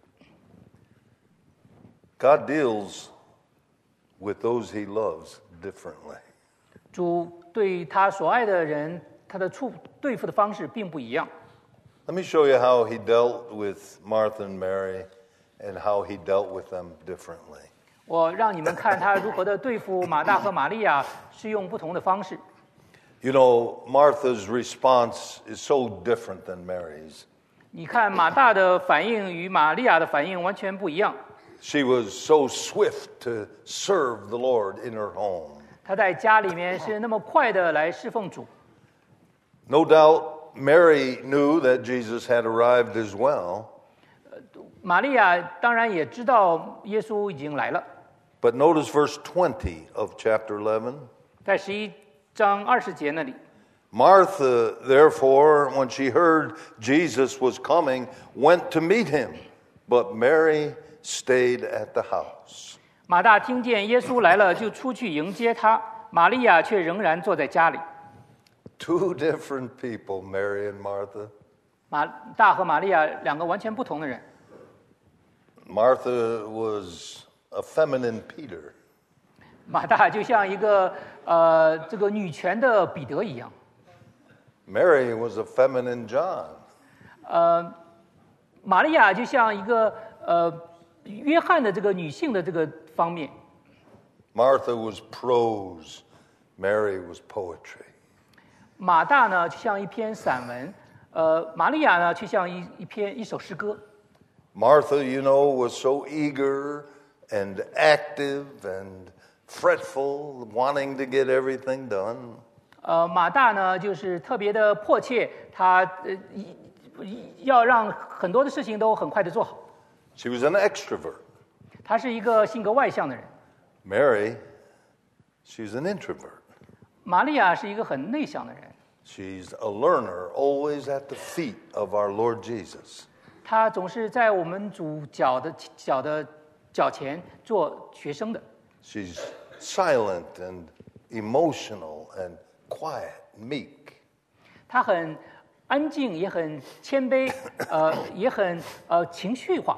God deals with those he loves differently. 主对他所爱的人，他的对付的方式并不一样。 Let me show you how he dealt with Martha and Mary and how he dealt with them differently. 我让你们看他如何的对付马大和玛利亚，是用不同的方式。 You know, Martha's response is so different than Mary's. 你看马大的反应与玛利亚的反应完全不一样。 She was so swift to serve the Lord in her home. 她在家里面是那么快的来侍奉主。 No doubt, Mary knew that Jesus had arrived as well. 玛利亚当然也知道耶稣已经来了。 But notice verse 20 of chapter 11. 在11章20节那里。 Martha, therefore, when she heard Jesus was coming, went to meet him, but Mary stayed at the house. 马大听见耶稣来了，就出去迎接他，玛利亚却仍然坐在家里。 Two different people, Mary and Martha. 马大和玛利亚两个完全不同的人。 Martha was a feminine Peter. 马大就像一个这个女权的彼得一样。 Mary was a feminine John. 玛利亚就像一个约翰的这个女性的这个方面。 Martha was prose, Mary was poetry. 马大呢就像一篇散文，玛利亚呢就像一首诗歌。 Martha, you know, was so eager and active and fretful, wanting to get everything done. 马大呢就是特别的迫切，他要让很多的事情都很快的做好。 She was an extrovert. 他是一个性格外向的人。 Mary, she's an introvert. 玛利亚是一个很内向的人。 She's a learner, always at the feet of our Lord Jesus. 他总是在我们主脚前做学生的。 She's silent and emotional and quiet, meek. 他很安静，也很谦卑，也很情绪化。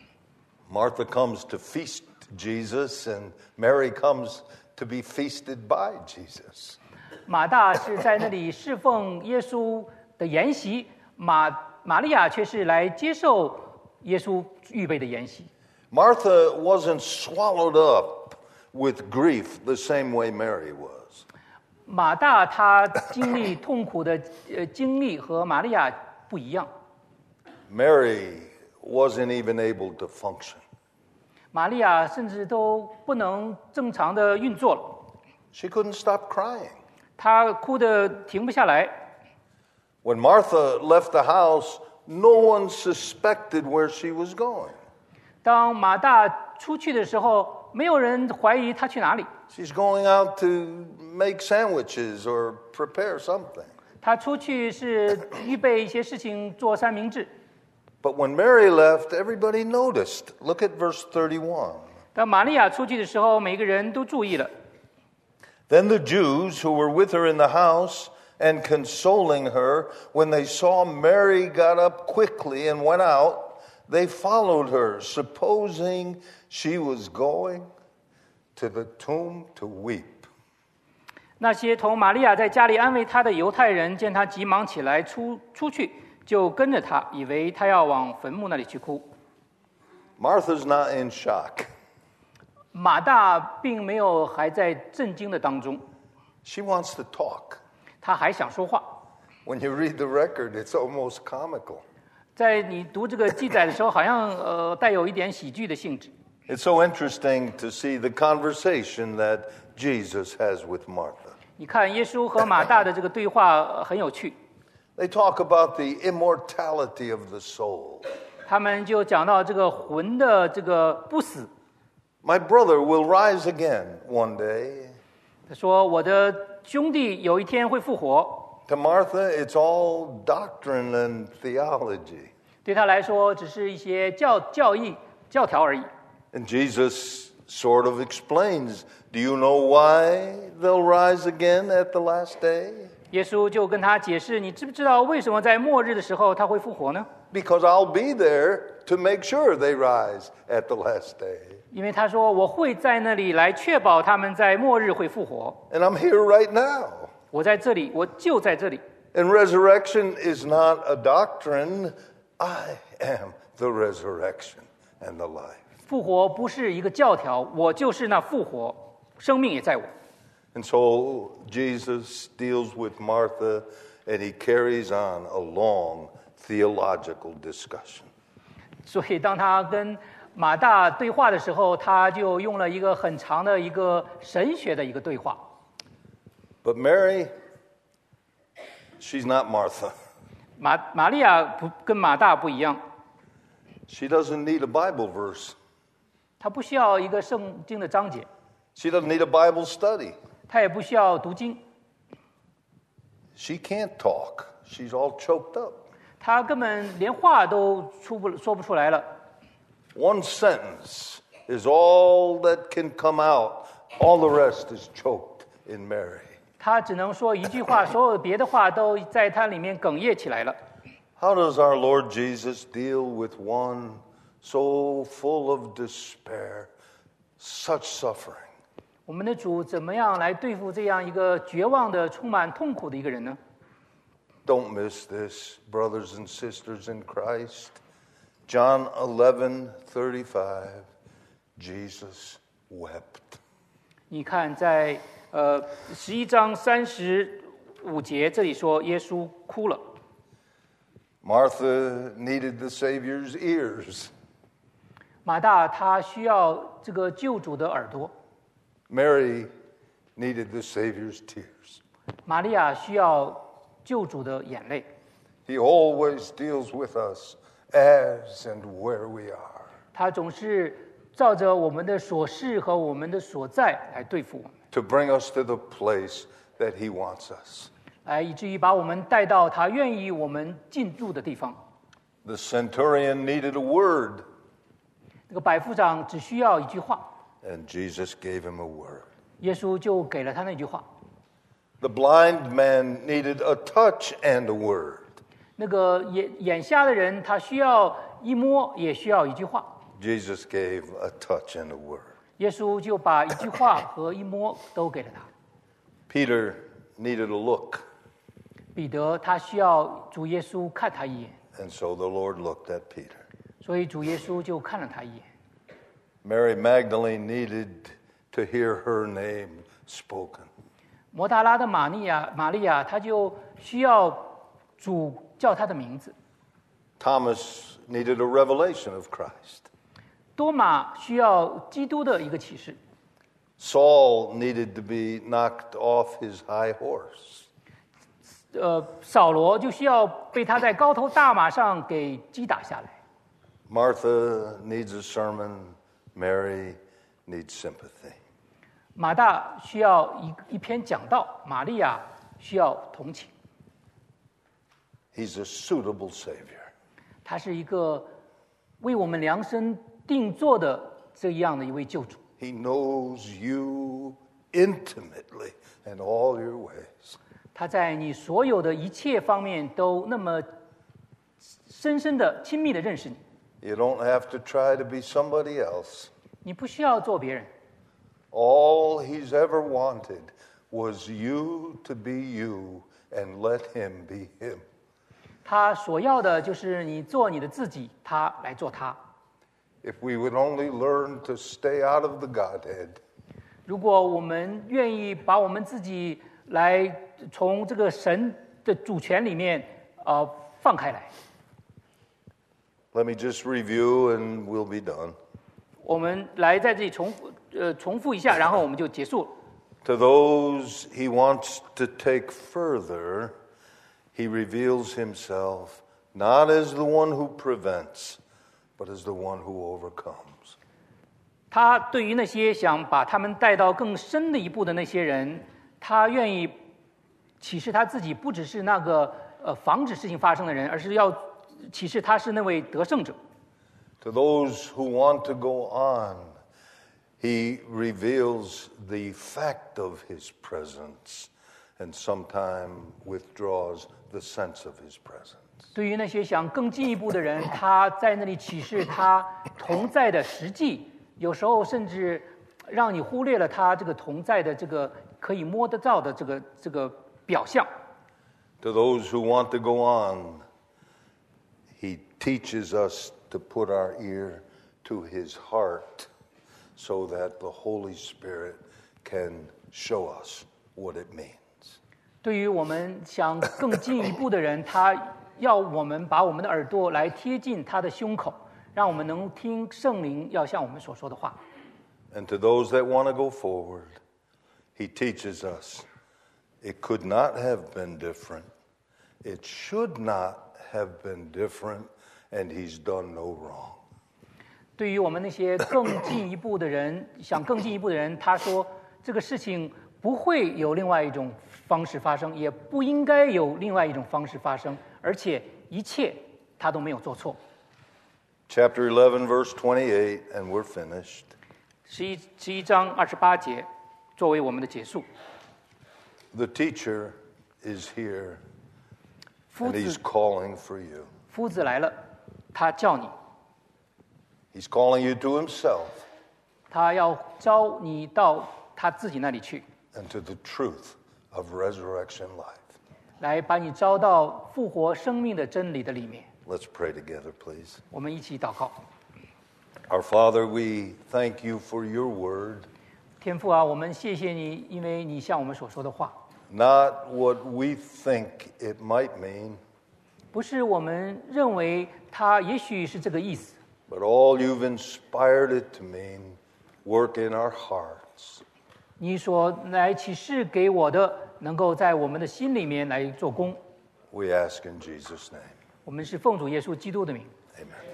Martha comes to feast Jesus, and Mary comes to be feasted by Jesus. 马大是在那里侍奉耶稣的筵席，玛利亚却是来接受耶稣预备的筵席。 Martha wasn't swallowed up with grief the same way Mary was. 马大他经历痛苦的经历和玛利亚不一样。 Mary wasn't even able to function. 玛利亚甚至都不能正常的运作了。 She couldn't stop crying. 她哭得停不下来。 When Martha left the house, no one suspected where she was going. 当马大出去的时候，没有人怀疑他去哪里。 She's going out to make sandwiches or prepare something. 他出去是预备一些事情做三明治。 But when Mary left, everybody noticed. Look at verse 31. 当玛利亚出去的时候，每个人都注意了。 Then the Jews who were with her in the house and consoling her, when they saw Mary got up quickly and went out, they followed her, supposing she was going to the tomb to weep. 那些同玛利亚在家里安慰她的犹太人，见她急忙起来出去，就跟着她，以为她要往坟墓那里去哭。 Martha's not in shock. 马大并没有还在震惊的当中， She wants to talk. 他还想说话。 When you read the record, it's almost comical. 在你读这个记载的时候，好像带有一点喜剧的性质。 It's so interesting to see the conversation that Jesus has with Martha. 你看耶稣和马大的这个对话很有趣。 They talk about the immortality of the soul. 他们就讲到这个魂的这个不死。 My brother will rise again one day. 他说：“我的兄弟有一天会复活。” To Martha, it's all doctrine and theology. 对他来说，只是一些教义、教条而已。 And Jesus sort of explains, do you know why they'll rise again at the last day? 耶稣就跟他解释，你知不知道为什么在末日的时候他会复活呢？ Because I'll be there to make sure they rise at the last day. 因为他说我会在那里来确保他们在末日会复活。 And I'm here right now. 我在这里，我就在这里。 And resurrection is not a doctrine. I am the resurrection and the life. 复活不是一个教条，我就是那复活，生命也在我。 And so Jesus deals with Martha and he carries on a long theological discussion. 所以当他跟马大对话的时候，他就用了一个很长的一个神学的一个对话。 But Mary, she's not Martha. 玛利亚跟马大不一样， She doesn't need a Bible verse. 她不需要一个圣经的章节， She doesn't need a Bible study. 她也不需要读经， She can't talk. She's all choked up. 她根本连话都说不出来了。 One sentence is all that can come out. All the rest is choked in Mary. 她只能说一句话，所有别的话都在她里面哽咽起来了。 How does our Lord Jesus deal with one so full of despair, such suffering? 我们的主怎么样来对付这样一个绝望的、充满痛苦的一个人呢？ Don't miss this, brothers and sisters in Christ. John 11:35, Jesus wept. 你看在11章35节这里说，耶稣哭了。 Martha needed the Savior's ears. 马大他需要这个救主的耳朵， Mary needed the Savior's tears. 玛利亚需要救主的眼泪。 He always deals with us as and where we are. 他总是照着我们的所是和我们的所在来对付我们， To bring us to the place that He wants us. 来以至于把我们带到他愿意我们进入的地方。 The centurion needed a word, 这个百夫长只需要一句话， and Jesus gave him a word. 耶稣就给了他那句话。 The blind man needed a touch and a word. 那个眼瞎的人，他需要一摸，也需要一句话。 Jesus gave a touch and a word. 耶稣就把一句话和一摸都给了他。 Peter needed a look, 彼得他需要主耶稣看他一眼， and so the Lord looked at Peter. 所以主耶稣就看了他一眼。 Mary Magdalene needed to hear her name spoken. 摩大拉的玛利亚，她就需要主叫她的名字。 Thomas needed a revelation of Christ. 多马需要基督的一个启示。 Saul needed to be knocked off his high horse. 扫罗就需要被他在高头大马上给击打下来。 Martha needs a sermon. Mary needs sympathy. 马大需要一篇讲道，玛利亚需要同情。 He's a suitable Savior. 他是一个为我们量身定做的这样的一位救主。 He knows you intimately in all your ways. 他在你所有的一切方面都那么深深的、亲密的认识你。 You don't have to try to be somebody else. 你不需要做别人， All he's ever wanted was you to be you and let him be him. 他所要的就是你做你的自己，他来做他。 If we would only learn to stay out of the Godhead, 如果我们愿意把我们自己来从这个神的主权里面放开来， let me just review and we'll be done. 我们来在这里重复一下，然后我们就结束了。 To those he wants to take further, he reveals himself not as the one who prevents, but as the one who overcomes. 他对于那些想把他们带到更深的一步的那些人，他愿意启示他自己，不只是那个防止事情发生的人，而是要启示他是那位得胜者。 To those who want to go on, He reveals the fact of his presence and sometimes withdraws the sense of his presence. 对于那些想更进一步的人，他在那里启示他同在的实际，有时候甚至让你忽略了他这个同在的这个可以摸得到的这个表象。 To those who want to go on, he teaches us to put our ear to his heart so that the Holy Spirit can show us what it means. 对于我们想更进一步的人，他要我们把我们的耳朵来贴近他的胸口，让我们能听圣灵要向我们所说的话。 And to those that want to go forward, he teaches us it could not have been different. It should not have been different, and he's done no wrong. 对于我们那些更进一步的人，想更进一步的人，他说这个事情不会有另外一种方式发生，也不应该有另外一种方式发生，而且一切他都没有做错。 Chapter 11, verse 28, and we're finished. 11章28节作为我们的结束。 The teacher is here, 夫 and he's 子 calling for you. 夫子来了，他叫你， He's calling you to himself 他要招你到他自己那里去， and to the truth of resurrection life. 来把你招到复活生命的真理的里面。 Let's pray together, please. 我们一起祷告。 Our Father, we thank you for your word, 天父啊，我们谢谢你，因为你向我们所说的话， not what we think it might mean, 不是我们认为它也许是这个意思， but all you've inspired it to mean, work in our hearts. 你所来启示给我的，能够在我们的心里面来做工。 We ask in Jesus' name. 我们是奉主耶稣基督的名。 Amen.